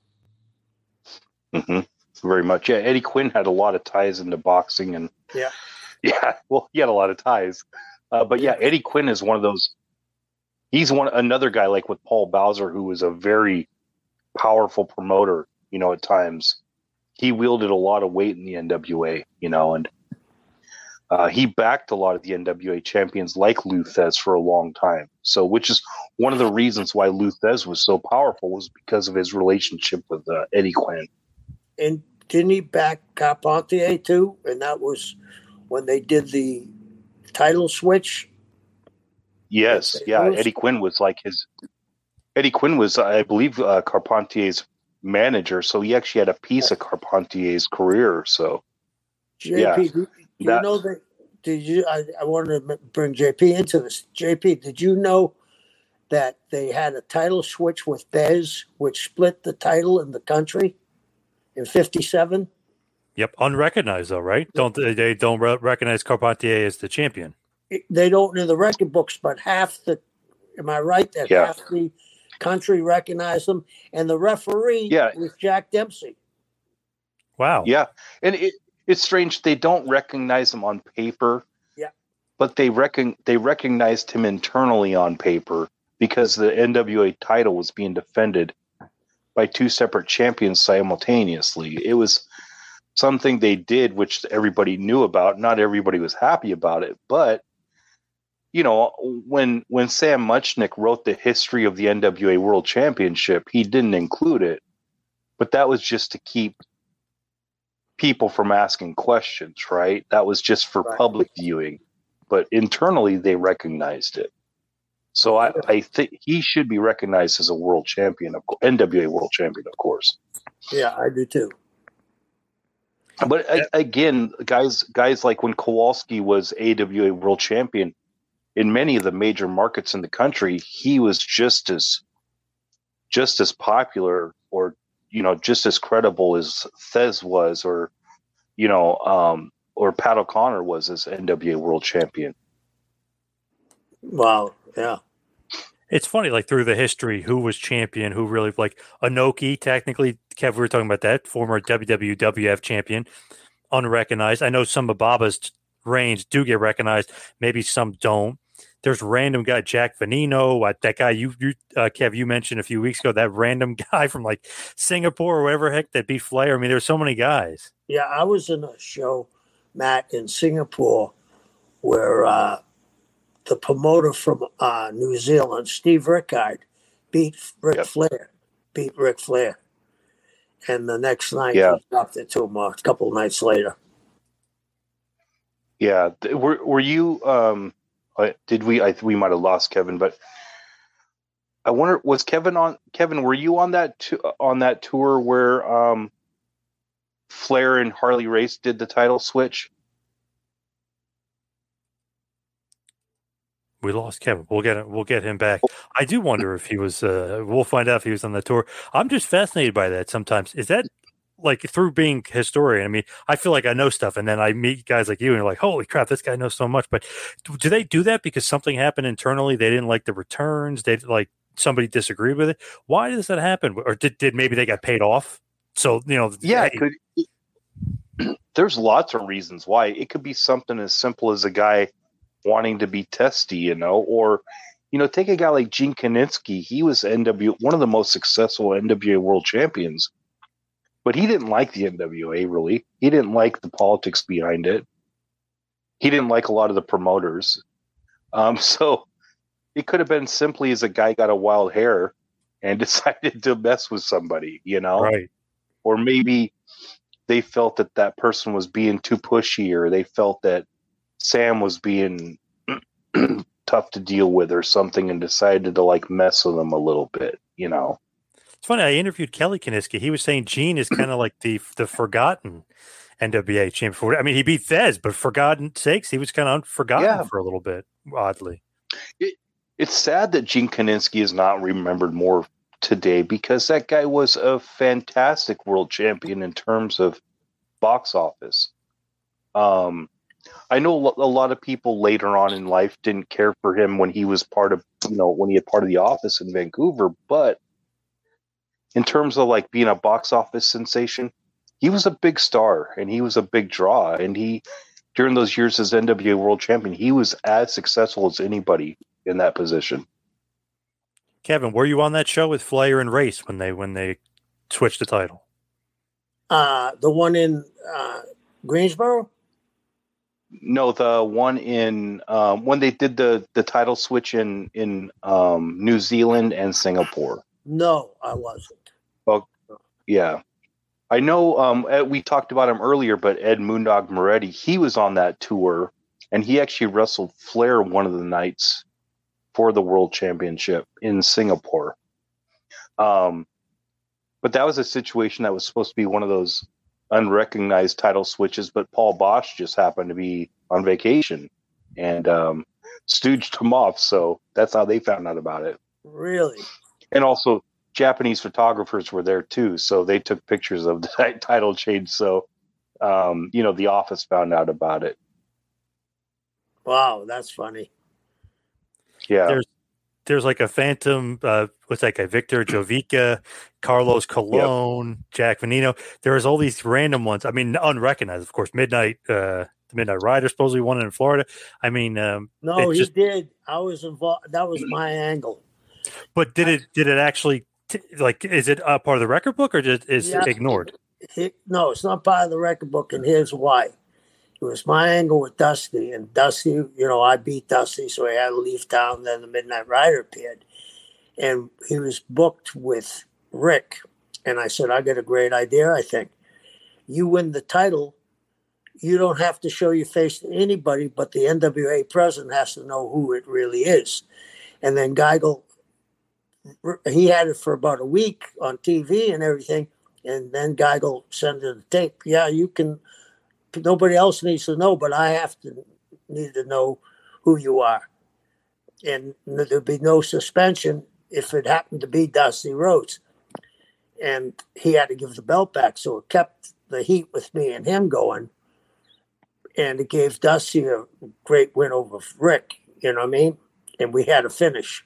Mm-hmm. Very much. Yeah, Eddie Quinn had a lot of ties into boxing, and Yeah, yeah, well, he had a lot of ties. Uh, but yeah, Eddie Quinn is one of those. He's one another guy like with Paul Bowser, who was a very powerful promoter. You know, at times he wielded a lot of weight in the N W A. You know, and uh, he backed a lot of the N W A champions like Lou Thesz for a long time. So, which is one of the reasons why Lou Thesz was so powerful, was because of his relationship with uh, Eddie Quinn. and didn't he back Carpentier too? And that was when they did the title switch. Yes, It yeah. was- Eddie Quinn was like his. Eddie Quinn was, I believe, uh, Carpentier's manager, so he actually had a piece of Carpentier's career. So, J P, Yeah, do, do you that- know that? Did you? I, I wanted to bring J P into this. J P, did you know that they had a title switch with Bez, which split the title in the country in fifty-seven? Yep, unrecognized though, right? Don't they they don't re- recognize Carpentier as the champion? They don't in the record books, but half the. Am I right that Yeah. half the country recognized them, and the referee Yeah. was Jack Dempsey. Wow. yeah, and it, it's strange they don't recognize him on paper. Yeah. but they reckon they recognized him internally on paper because the N W A title was being defended by two separate champions simultaneously. It was something they did, which everybody knew about. Not everybody was happy about it, but you know, when when Sam Muchnick wrote the history of the N W A World Championship, he didn't include it, but that was just to keep people from asking questions, right? That was just for Right. public viewing, but internally they recognized it. So I, I think he should be recognized as a world champion, of N W A world champion, of course. Yeah, I do too. But Yeah. I, again, guys, guys like when Kowalski was A W A world champion in many of the major markets in the country, he was just as, just as popular, or you know, just as credible as Thesz was, or you know, um, or Pat O'Connor was as N W A world champion. Wow. Yeah. It's funny, like through the history, who was champion, who really like Inoki. Technically, Kev, we were talking about that former W W W F champion, unrecognized. I know some of Baba's reigns do get recognized, maybe some don't. there's random guy, Jack Veneno, uh, that guy you, you uh, Kev, you mentioned a few weeks ago, that random guy from like Singapore or whatever heck that beat Flair. I mean, there's so many guys. Yeah, I was in a show, Matt, in Singapore where uh, the promoter from uh, New Zealand, Steve Rickard, beat Ric Yep. Flair, beat Ric Flair. And the next night, Yeah. he dropped it to him a couple of nights later. Yeah. Th- Were Were you? Um, uh, did we? I we might have lost Kevin, but I wonder, was Kevin on? Kevin, were you on that tu- on that tour where um, Flair and Harley Race did the title switch? We lost Kevin. We'll get we'll get him back. I do wonder if he was. Uh, we'll find out if he was on the tour. I'm just fascinated by that. Sometimes is that like through being historian. I mean, I feel like I know stuff, and then I meet guys like you, and you're like, "Holy crap, this guy knows so much." But do they do that because something happened internally? They didn't like the returns. They like somebody disagreed with it. Why does that happen? Or did did maybe they got paid off? So you know, Yeah, hey, it could. There's lots of reasons why. It could be something as simple as a guy wanting to be testy, you know, or, you know, take a guy like Gene Kaninsky. He was N W one of the most successful N W A world champions, but he didn't like the N W A really. He didn't like the politics behind it. He didn't like a lot of the promoters. Um, so it could have been simply as a guy got a wild hair and decided to mess with somebody, you know, right? or maybe they felt that that person was being too pushy, or they felt that Sam was being tough to deal with or something, and decided to like mess with him a little bit, you know. It's funny. I interviewed Kelly Kaniski. He was saying Gene is kind of like the the forgotten N W A champion. I mean, he beat Thez, but for God's sakes, he was kind of forgotten Yeah. for a little bit, oddly. It, it's sad that Gene Kaninsky is not remembered more today, because that guy was a fantastic world champion in terms of box office. Um, I know a lot of people later on in life didn't care for him when he was part of, you know, when he had part of the Office in Vancouver, but in terms of like being a box office sensation, he was a big star and he was a big draw. And he, during those years as N W A world champion, he was as successful as anybody in that position. Kevin, were you on that show with Flair and Race when they when they switched the title? Uh, the one in uh, Greensboro? No, the one in um, when they did the, the title switch in in um, New Zealand and Singapore. No, I wasn't. Oh, yeah. I know um, Ed, we talked about him earlier, but Ed Moondog Moretti, he was on that tour, and he actually wrestled Flair one of the nights for the World Championship in Singapore. Um, but that was a situation that was supposed to be one of those unrecognized title switches, but Paul Bosch just happened to be on vacation and um, stooged him off, so that's how they found out about it. Really? And also, Japanese photographers were there too, so they took pictures of the title change. So, um, you know, the Office found out about it. Wow, that's funny. Yeah, There's there's like a phantom. Uh, what's that guy? Victor Jovica, Carlos Colon, yep. Jack Veneno. There's all these random ones. I mean, unrecognized, of course. Midnight, uh, the Midnight Rider supposedly won it in Florida. I mean, um, no, he just, did. I was involved. That was my angle. But did it? Did it actually? T- like, is it a part of the record book, or just is yeah, it ignored? It, no, it's not part of the record book, and here's why. It was my angle with Dusty, and Dusty, you know, I beat Dusty, so he had to leave town. Then the Midnight Rider appeared, and he was booked with Rick. And I said, I got a great idea, I think. You win the title, you don't have to show your face to anybody, but the N W A president has to know who it really is. And then Geigel, he had it for about a week on T V and everything, and then Geigel sent it a tape. Yeah, you can... Nobody else needs to know, but I have to need to know who you are. And there'd be no suspension if it happened to be Dusty Rhodes. And he had to give the belt back, so it kept the heat with me and him going. And it gave Dusty a great win over Rick, you know what I mean? And we had a finish.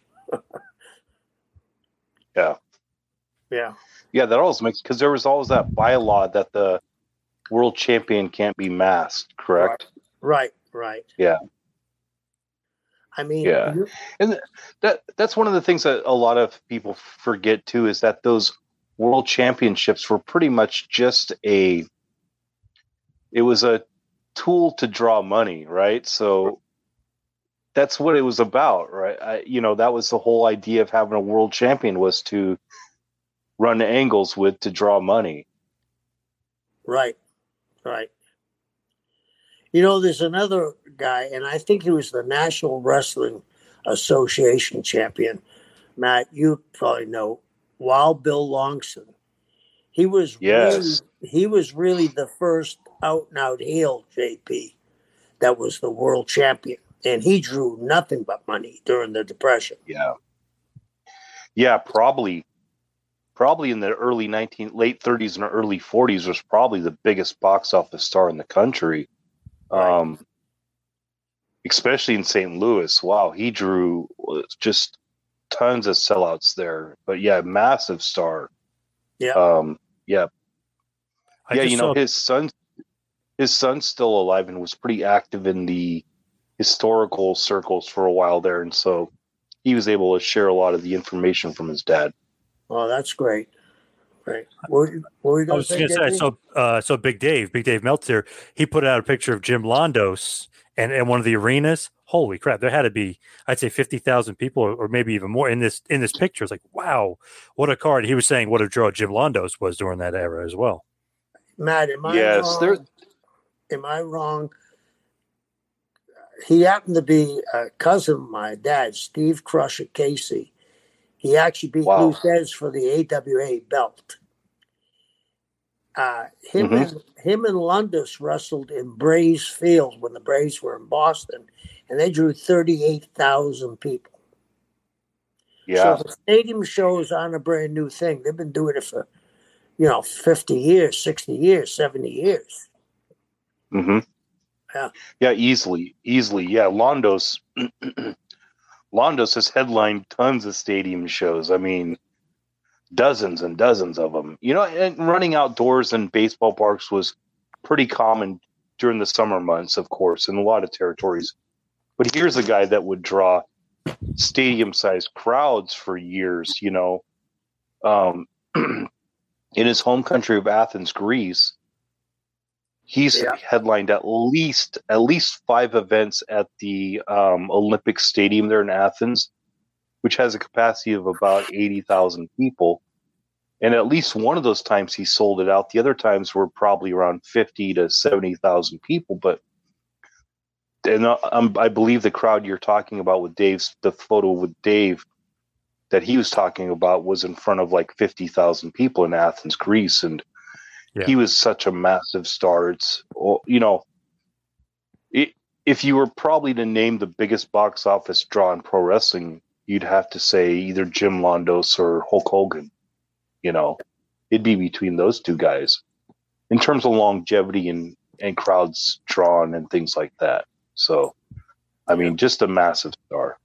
yeah. Yeah. Yeah, that always makes, because there was always that bylaw that the world champion can't be masked, correct? Right, right. Yeah. I mean, Yeah, you, and that that's one of the things that a lot of people forget too is that those world championships were pretty much just a it was a tool to draw money, right? So that's what it was about, right? I, you know, that was the whole idea of having a world champion was to run angles with to draw money. right, right. You know, there's another guy, and I think he was the National Wrestling Association champion. Matt, you probably know Wild Bill Longson. He was Yes. really he was really the first out and out heel J P that was the world champion. And he drew nothing but money during the Depression. Yeah. Yeah, probably probably in the early nineteen late thirties and early forties was probably the biggest box office star in the country. Right. Um especially in Saint Louis. Wow, he drew just tons of sellouts there. But yeah, massive star. Yeah. Um yeah. I yeah, just you know, saw- his son his son's still alive and was pretty active in the historical circles for a while there, and so he was able to share a lot of the information from his dad. Oh, that's great. Great. What, what were you I going was to going say? to say, J P? so uh, so Big Dave, Big Dave Meltzer, he put out a picture of Jim Londos and, and one of the arenas. Holy crap! There had to be, I'd say, fifty thousand people, or, or maybe even more in this in this picture. It's like, wow, what a card! He was saying what a draw Jim Londos was during that era as well. Matt, am I Yes, wrong? there- Am I wrong? He happened to be a cousin of my dad, Steve Crusher Casey. He actually beat Wow. Lou Fez for the A W A belt. Uh, him Mhm. and him and Lundus wrestled in Braves Field when the Braves were in Boston, and they drew thirty-eight thousand people. Yeah. So the stadium shows aren't a brand new thing. They've been doing it for, you know, fifty years, sixty years, seventy years. Mm-hmm. Yeah. Yeah, easily, easily. Yeah, Londos, Londos has headlined tons of stadium shows. I mean, dozens and dozens of them. You know, and running outdoors in baseball parks was pretty common during the summer months, of course, in a lot of territories. But here's a guy that would draw stadium-sized crowds for years. You know, um, in his home country of Athens, Greece. He's Yeah. headlined at least at least five events at the um, Olympic Stadium there in Athens, which has a capacity of about eighty thousand people. And at least one of those times he sold it out. The other times were probably around fifty to seventy thousand people. But and uh, um, I believe the crowd you're talking about with Dave's the photo with Dave that he was talking about was in front of like fifty thousand people in Athens, Greece, and Yeah. he was such a massive star. It's, you know, it, if you were probably to name the biggest box office draw in pro wrestling, you'd have to say either Jim Londos or Hulk Hogan. You know, it'd be between those two guys in terms of longevity and, and crowds drawn and things like that. So, I mean, just a massive star.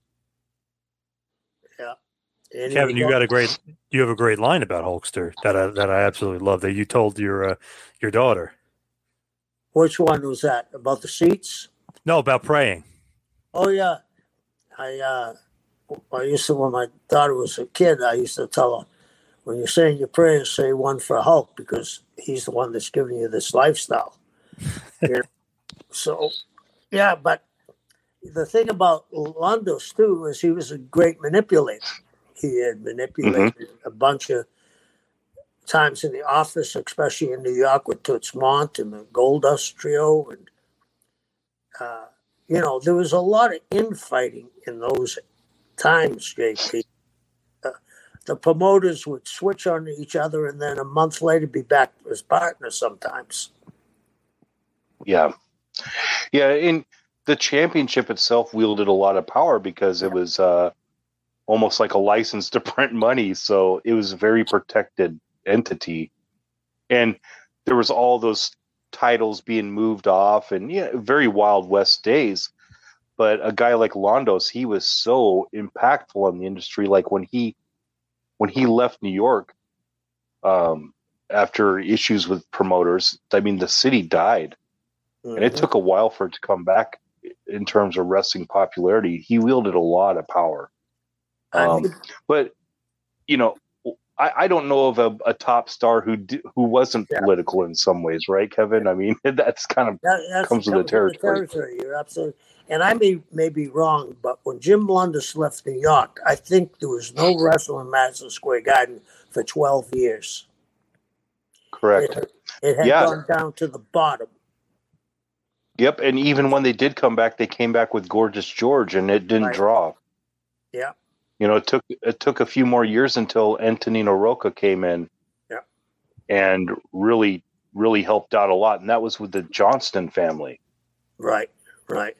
Yeah. And Kevin, he you was- got a great, you have a great line about Hulkster that I that I absolutely love that you told your uh, your daughter. Which one was that? About the seats? No, about praying. Oh yeah, I uh, I used to when my daughter was a kid. I used to tell her, when you're saying your prayers, say one for Hulk because he's the one that's giving you this lifestyle. You know? So, yeah, but the thing about Londos too is he was a great manipulator. He had manipulated a bunch of times in the office, especially in New York with Toots Mondt and the Goldust Trio, and uh, you know, there was a lot of infighting in those times, J P. Uh, the promoters would switch on each other and then a month later be back as partners sometimes. Yeah. Yeah. And the championship itself wielded a lot of power because it was uh, almost like a license to print money. So it was a very protected entity. And there was all those titles being moved off and yeah, very Wild West days. But a guy like Londos, he was so impactful on the industry. Like when he when he left New York um, after issues with promoters, I mean, the city died. And it took a while for it to come back. in terms of wrestling popularity. He wielded a lot of power. Um, but, you know, I, I don't know of a, a top star who di- who wasn't Yeah. political in some ways, right, Kevin? I mean, that's kind of That, that's comes with the territory. territory. You're absolutely, and I may may be wrong, but when Jim Blundus left New York, I think there was no wrestling in Madison Square Garden for twelve years. Correct. It, it had Yeah. gone down to the bottom. Yep, and even when they did come back, they came back with Gorgeous George, and it didn't Right. draw. Yeah. You know, it took it took a few more years until Antonino Rocca came in, Yeah. and really, really helped out a lot. And that was with the Johnston family. Right, right.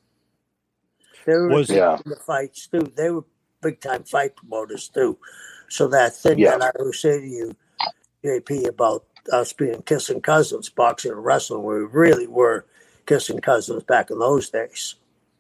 They were Was- big Yeah. in the fights too. They were big time fight promoters too. So that thing Yeah. that I always say to you, J P, about us being kissing cousins, boxing and wrestling, we really were kissing cousins back in those days.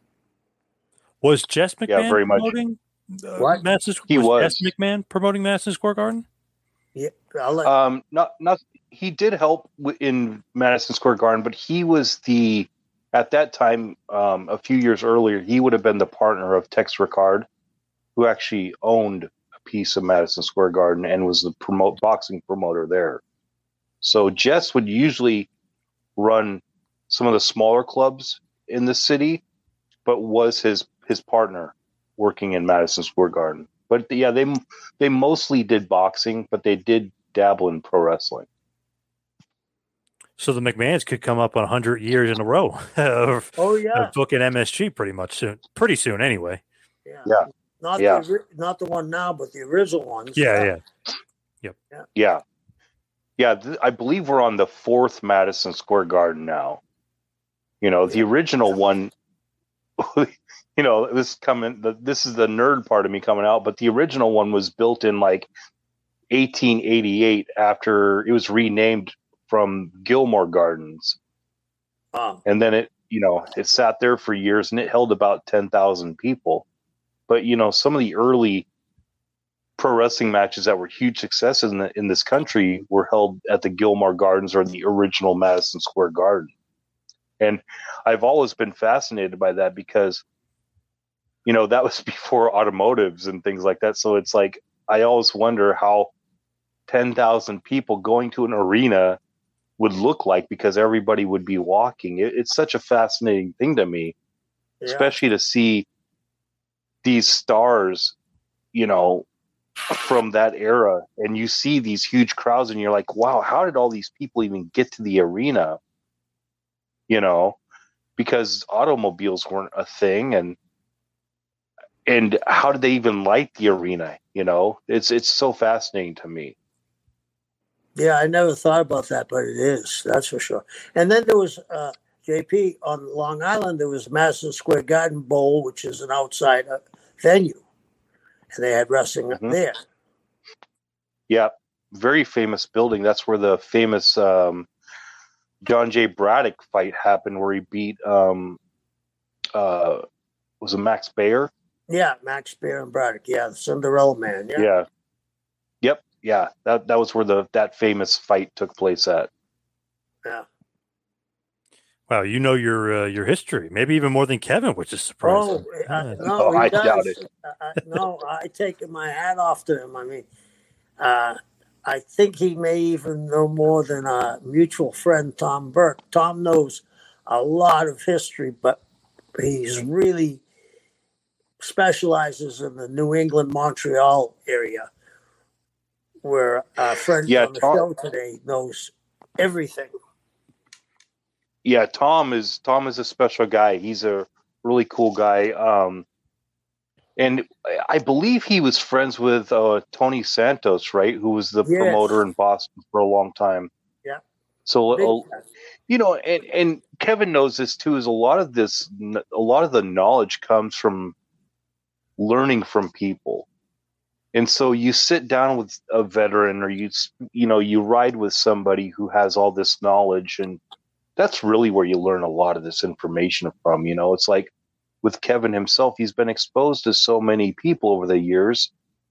Was Jess McMahon Yeah, very much. promoting uh, What? Madison? He was. Jess McMahon promoting Madison Square Garden? Yeah, I'll let, Um, not not he did help w- in Madison Square Garden, but he was the at that time um, a few years earlier he would have been the partner of Tex Ricard, who actually owned a piece of Madison Square Garden and was the promote boxing promoter there. So Jess would usually run some of the smaller clubs in the city, but was his his partner working in Madison Square Garden. But yeah, they they mostly did boxing, but they did dabble in pro wrestling. So the McMahons could come up on one hundred years in a row of, oh yeah, of booking M S G pretty much soon. Pretty soon, anyway. yeah, Yeah. Not Yeah. the ori- not the one now, but the original ones. Yeah, yeah. Yeah, yeah. Th- I believe we're on the fourth Madison Square Garden now. You know, the Yeah. original one. You know, this coming. The, this is the nerd part of me coming out, but the original one was built in like eighteen eighty-eight after it was renamed from Gilmore Gardens, Oh, and then it, you know, it sat there for years and it held about ten thousand people. But you know, some of the early pro wrestling matches that were huge successes in, the, in this country were held at the Gilmore Gardens or the original Madison Square Garden. And I've always been fascinated by that because, you know, that was before automotives and things like that. So it's like, I always wonder how ten thousand people going to an arena would look like because everybody would be walking. It, it's such a fascinating thing to me, yeah. especially to see these stars, you know, from that era. And you see these huge crowds and you're like, wow, how did all these people even get to the arena? You know, because automobiles weren't a thing, and and how did they even light the arena? You know, it's it's so fascinating to me. Yeah, I never thought about that, but it is. That's for sure. And then there was uh, J P on Long Island. There was Madison Square Garden Bowl, which is an outside uh, venue, and they had wrestling Mhm. there. Yeah, very famous building. That's where the famous um, John J. Braddock fight happened, where he beat um, uh, was it Max Bayer? Yeah, Max Bear and Braddock. Yeah, the Cinderella Man. Yeah, Yeah. Yep. Yeah. That that was where the that famous fight took place at. yeah. Wow, you know your uh, your history, maybe even more than Kevin, which is surprising. Oh, I, Yeah. no, Oh, he I does. doubt it. I, I- no, I take my hat off to him. I mean, uh, I think he may even know more than a mutual friend, Tom Burke. Tom knows a lot of history, but he's really specializes in the New England, Montreal area, where a friend Yeah, on the Tom- show today knows everything. Yeah, Tom is Tom is a special guy. He's a really cool guy. Um, and I believe he was friends with uh, Tony Santos, right? Who was the Yes. promoter in Boston for a long time. Yeah. So, Big uh, time. you know, and, and Kevin knows this too, is a lot of this, a lot of the knowledge comes from learning from people. And so you sit down with a veteran or you, you know, you ride with somebody who has all this knowledge, and that's really where you learn a lot of this information from. You know, it's like with Kevin himself, he's been exposed to so many people over the years.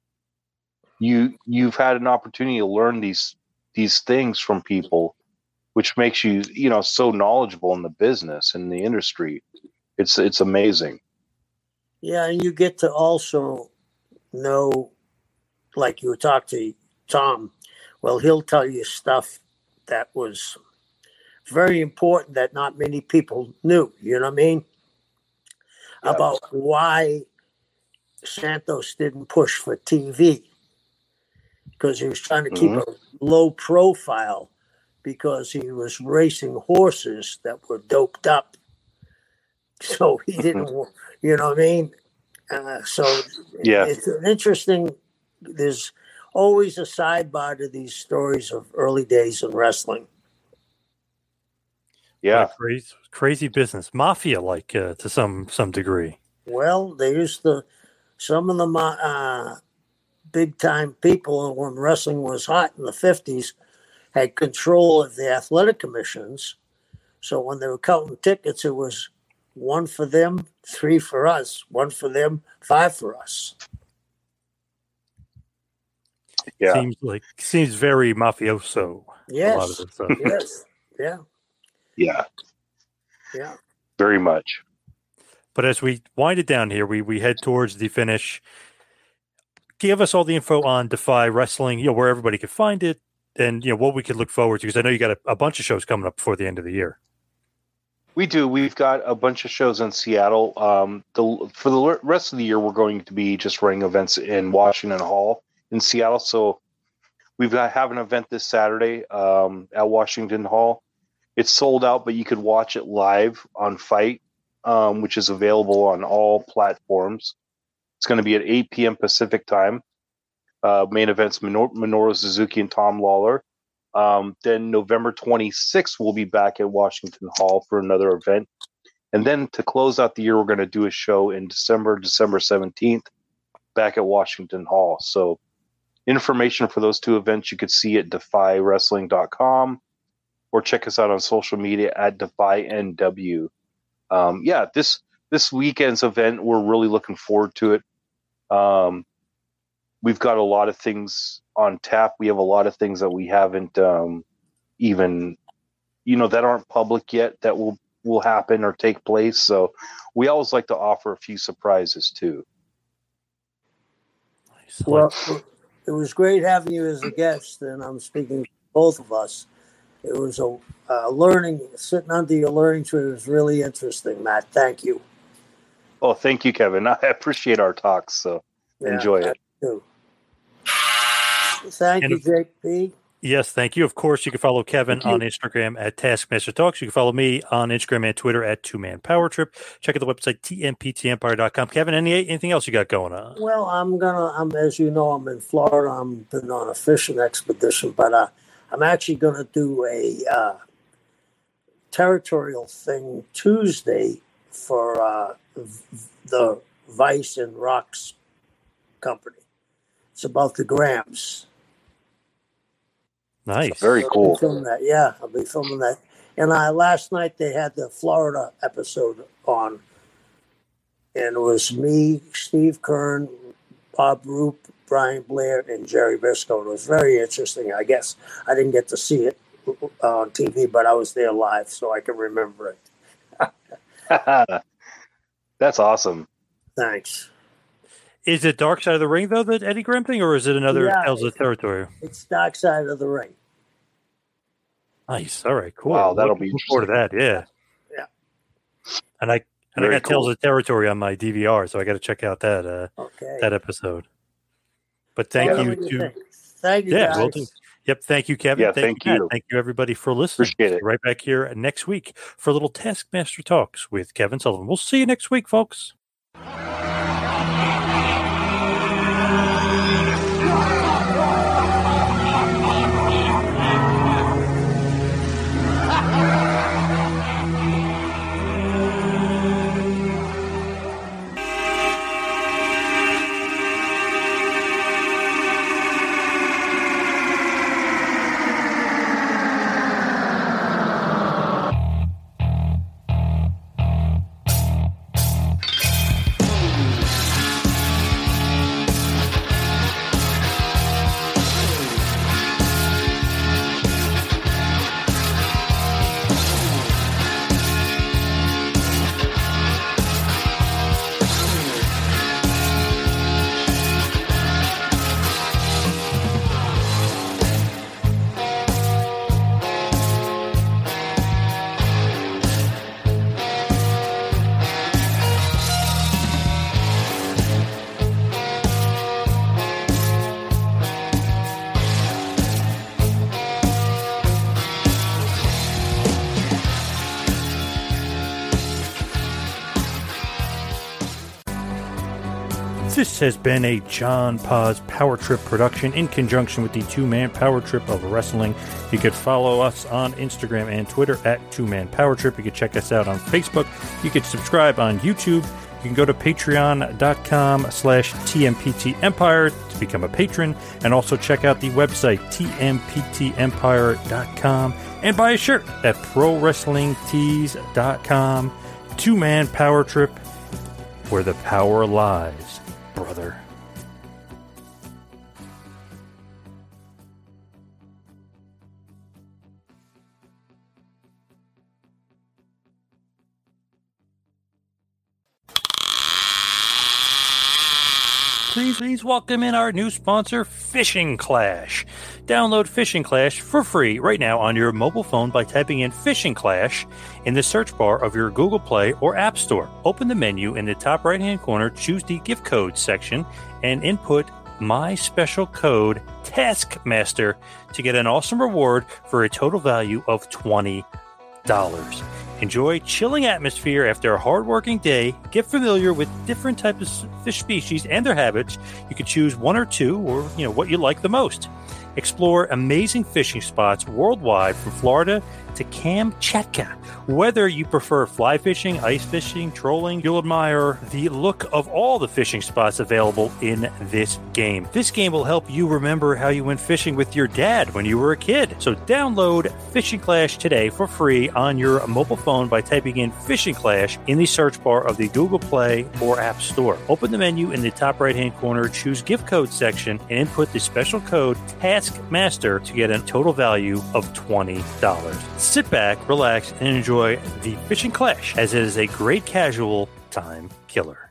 You, you've had an opportunity to learn these, these things from people, which makes you, you know, so knowledgeable in the business and the industry. It's it's amazing. Yeah, and you get to also know, like you talk to Tom, well, he'll tell you stuff that was very important that not many people knew, you know what I mean? Yeah. About why Santos didn't push for T V. Because he was trying to keep mm-hmm. a low profile because he was racing horses that were doped up. So he didn't, you know what I mean? Uh, so yeah. It's an interesting, there's always a sidebar to these stories of early days in wrestling. Yeah. Crazy, crazy business. Mafia-like uh, to some some degree. Well, they used to, some of the uh, big-time people when wrestling was hot in the fifties had control of the athletic commissions. So when they were counting tickets, it was one for them, three for us, one for them, five for us. Yeah. Seems like seems very mafioso. Yes. A lot of this stuff. Yes. Yeah. Yeah. Yeah. Very much. But as we wind it down here, we we head towards the finish. Give us all the info on Defy Wrestling, you know, where everybody could find it, and you know what we could look forward to, because I know you got a, a bunch of shows coming up before the end of the year. We do. We've got a bunch of shows in Seattle. Um, the for the rest of the year, we're going to be just running events in Washington Hall in Seattle. So we've got have an event this Saturday um, at Washington Hall. It's sold out, but you could watch it live on Fight, um, which is available on all platforms. It's going to be at eight p.m. Pacific time. Uh, main events Minor- Minoru Suzuki and Tom Lawler. Um, then November twenty-sixth, we'll be back at Washington Hall for another event. And then to close out the year, we're going to do a show in December, December seventeenth, back at Washington Hall. So information for those two events you could see at defy wrestling dot com or check us out on social media at Defy N W. Um, yeah, this this weekend's event, we're really looking forward to it. Um, we've got a lot of things on tap. We have a lot of things that we haven't um, even, you know, that aren't public yet that will, will happen or take place. So we always like to offer a few surprises too. Well, it was great having you as a guest, and I'm speaking to both of us. It was a uh, learning, sitting under your learning tree was really interesting, Matt. Thank you. Oh, thank you, Kevin. I appreciate our talks, so yeah, enjoy it. Too. Thank and you, Jake P. Yes, thank you. Of course, you can follow Kevin on Instagram at Taskmaster Talks. You can follow me on Instagram and Twitter at Two Man Power Trip. Check out the website T M P T empire dot com. Kevin, any anything else you got going on? Well, I'm gonna. I'm as you know, I'm in Florida. I'm been on a fishing expedition, but uh, I'm actually gonna do a uh, territorial thing Tuesday for uh, the Vice and Rocks company. It's about the Grams. Nice. So very so cool. I'll be filming that. Yeah, I'll be filming that. And I, last night they had the Florida episode on. And it was me, Steve Kern, Bob Roop, Brian Blair, and Jerry Briscoe. It was very interesting, I guess. I didn't get to see it on T V, but I was there live, so I can remember it. That's awesome. Thanks. Is it Dark Side of the Ring, though, that Eddie Graham thing, or is it another yeah, Tales of the Territory? It's Dark Side of the Ring. Nice. All right, cool. Wow, that'll Looking be forward to that, yeah. Yeah. And I and Very I got cool. Tales of the Territory on my D V R, so I got to check out that uh, okay. that episode. But thank well, you to to thank you yeah, guys. we'll do. Yep, thank you, Kevin. Yeah, thank, thank you. you. Thank you, everybody, for listening. Appreciate it. Right back here next week for a little Taskmaster Talks with Kevin Sullivan. We'll see you next week, folks. This has been a John Paz Power Trip production in conjunction with the Two Man Power Trip of Wrestling. You could follow us on Instagram and Twitter at Two Man Power Trip. You could check us out on Facebook. You could subscribe on YouTube. You can go to patreon.com slash TMPT Empire to become a patron, and also check out the website T M P T empire dot com and buy a shirt at pro wrestling tees dot com. Two Man Power Trip, where the power lies, brother. Please, please welcome in our new sponsor, Fishing Clash. Download Fishing Clash for free right now on your mobile phone by typing in Fishing Clash in the search bar of your Google Play or App Store. Open the menu in the top right-hand corner, choose the gift code section, and input my special code, Taskmaster, to get an awesome reward for a total value of twenty dollars. Enjoy chilling atmosphere after a hard-working day. Get familiar with different types of fish species and their habits. You can choose one or two, or you know what you like the most. Explore amazing fishing spots worldwide from Florida to Kamchatka. Whether you prefer fly fishing, ice fishing, trolling, you'll admire the look of all the fishing spots available in this game. This game will help you remember how you went fishing with your dad when you were a kid. So download Fishing Clash today for free on your mobile phone by typing in Fishing Clash in the search bar of the Google Play or App Store. Open the menu in the top right-hand corner, choose gift code section, and input the special code Taskmaster to get a total value of twenty dollars. Sit back, relax, and enjoy the Fishing Clash, as it is a great casual time killer.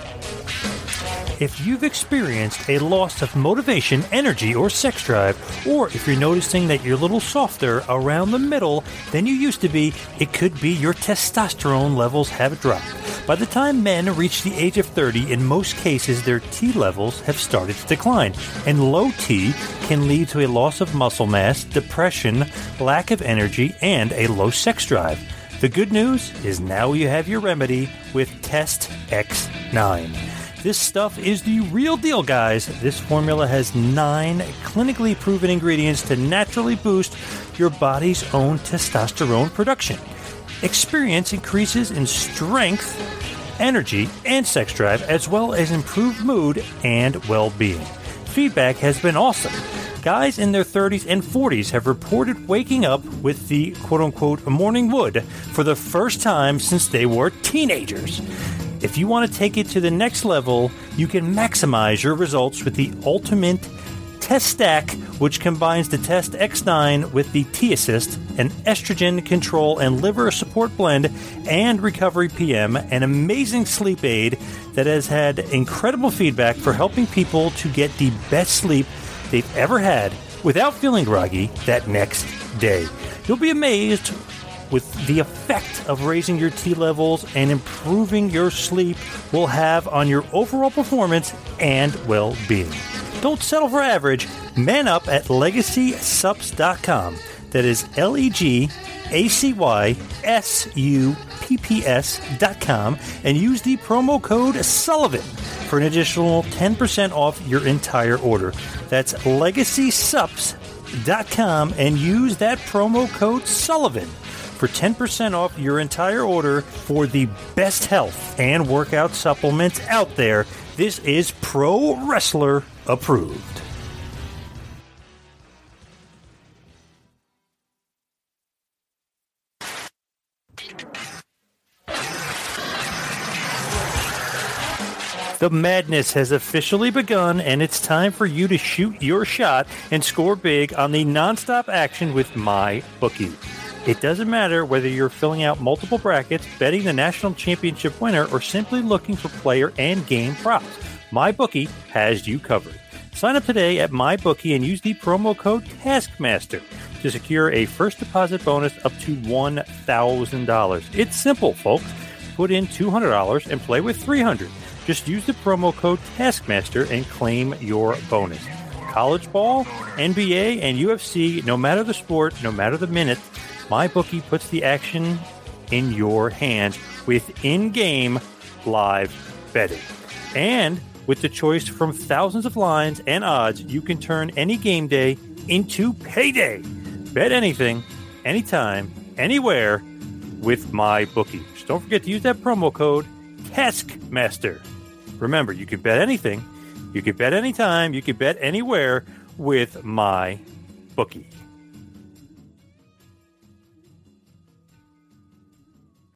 If you've experienced a loss of motivation, energy, or sex drive, or if you're noticing that you're a little softer around the middle than you used to be, it could be your testosterone levels have dropped. By the time men reach the age of thirty, in most cases their T levels have started to decline, and low T can lead to a loss of muscle mass, depression, lack of energy, and a low sex drive. The good news is now you have your remedy with Test X nine. This stuff is the real deal, guys. This formula has nine clinically proven ingredients to naturally boost your body's own testosterone production. Experience increases in strength, energy, and sex drive, as well as improved mood and well-being. Feedback has been awesome. Guys in their thirties and forties have reported waking up with the quote-unquote morning wood for the first time since they were teenagers. If you want to take it to the next level, you can maximize your results with the Ultimate Test Stack, which combines the Test X nine with the T-Assist, an estrogen control and liver support blend, and Recovery P M, an amazing sleep aid that has had incredible feedback for helping people to get the best sleep they've ever had without feeling groggy that next day. You'll be amazed with the effect of raising your T levels and improving your sleep will have on your overall performance and well-being. Don't settle for average. Man up at legacy sups dot com. That is L E G A C Y S U P P S dot com, and use the promo code Sullivan for an additional ten percent off your entire order. That's legacy sups dot com, and use that promo code Sullivan for ten percent off your entire order for the best health and workout supplements out there. This is Pro Wrestler approved. The madness has officially begun, and it's time for you to shoot your shot and score big on the nonstop action with MyBookie. It doesn't matter whether you're filling out multiple brackets, betting the national championship winner, or simply looking for player and game props. MyBookie has you covered. Sign up today at MyBookie and use the promo code Taskmaster to secure a first deposit bonus up to one thousand dollars. It's simple, folks. Put in two hundred dollars and play with three hundred dollars. Just use the promo code Taskmaster and claim your bonus. College ball, N B A, and U F C, no matter the sport, no matter the minute, MyBookie puts the action in your hands with in-game live betting. And With the choice from thousands of lines and odds, you can turn any game day into payday. Bet anything, anytime, anywhere with MyBookie. Just don't forget to use that promo code Taskmaster. Remember, you can bet anything, you can bet anytime, you can bet anywhere with MyBookie.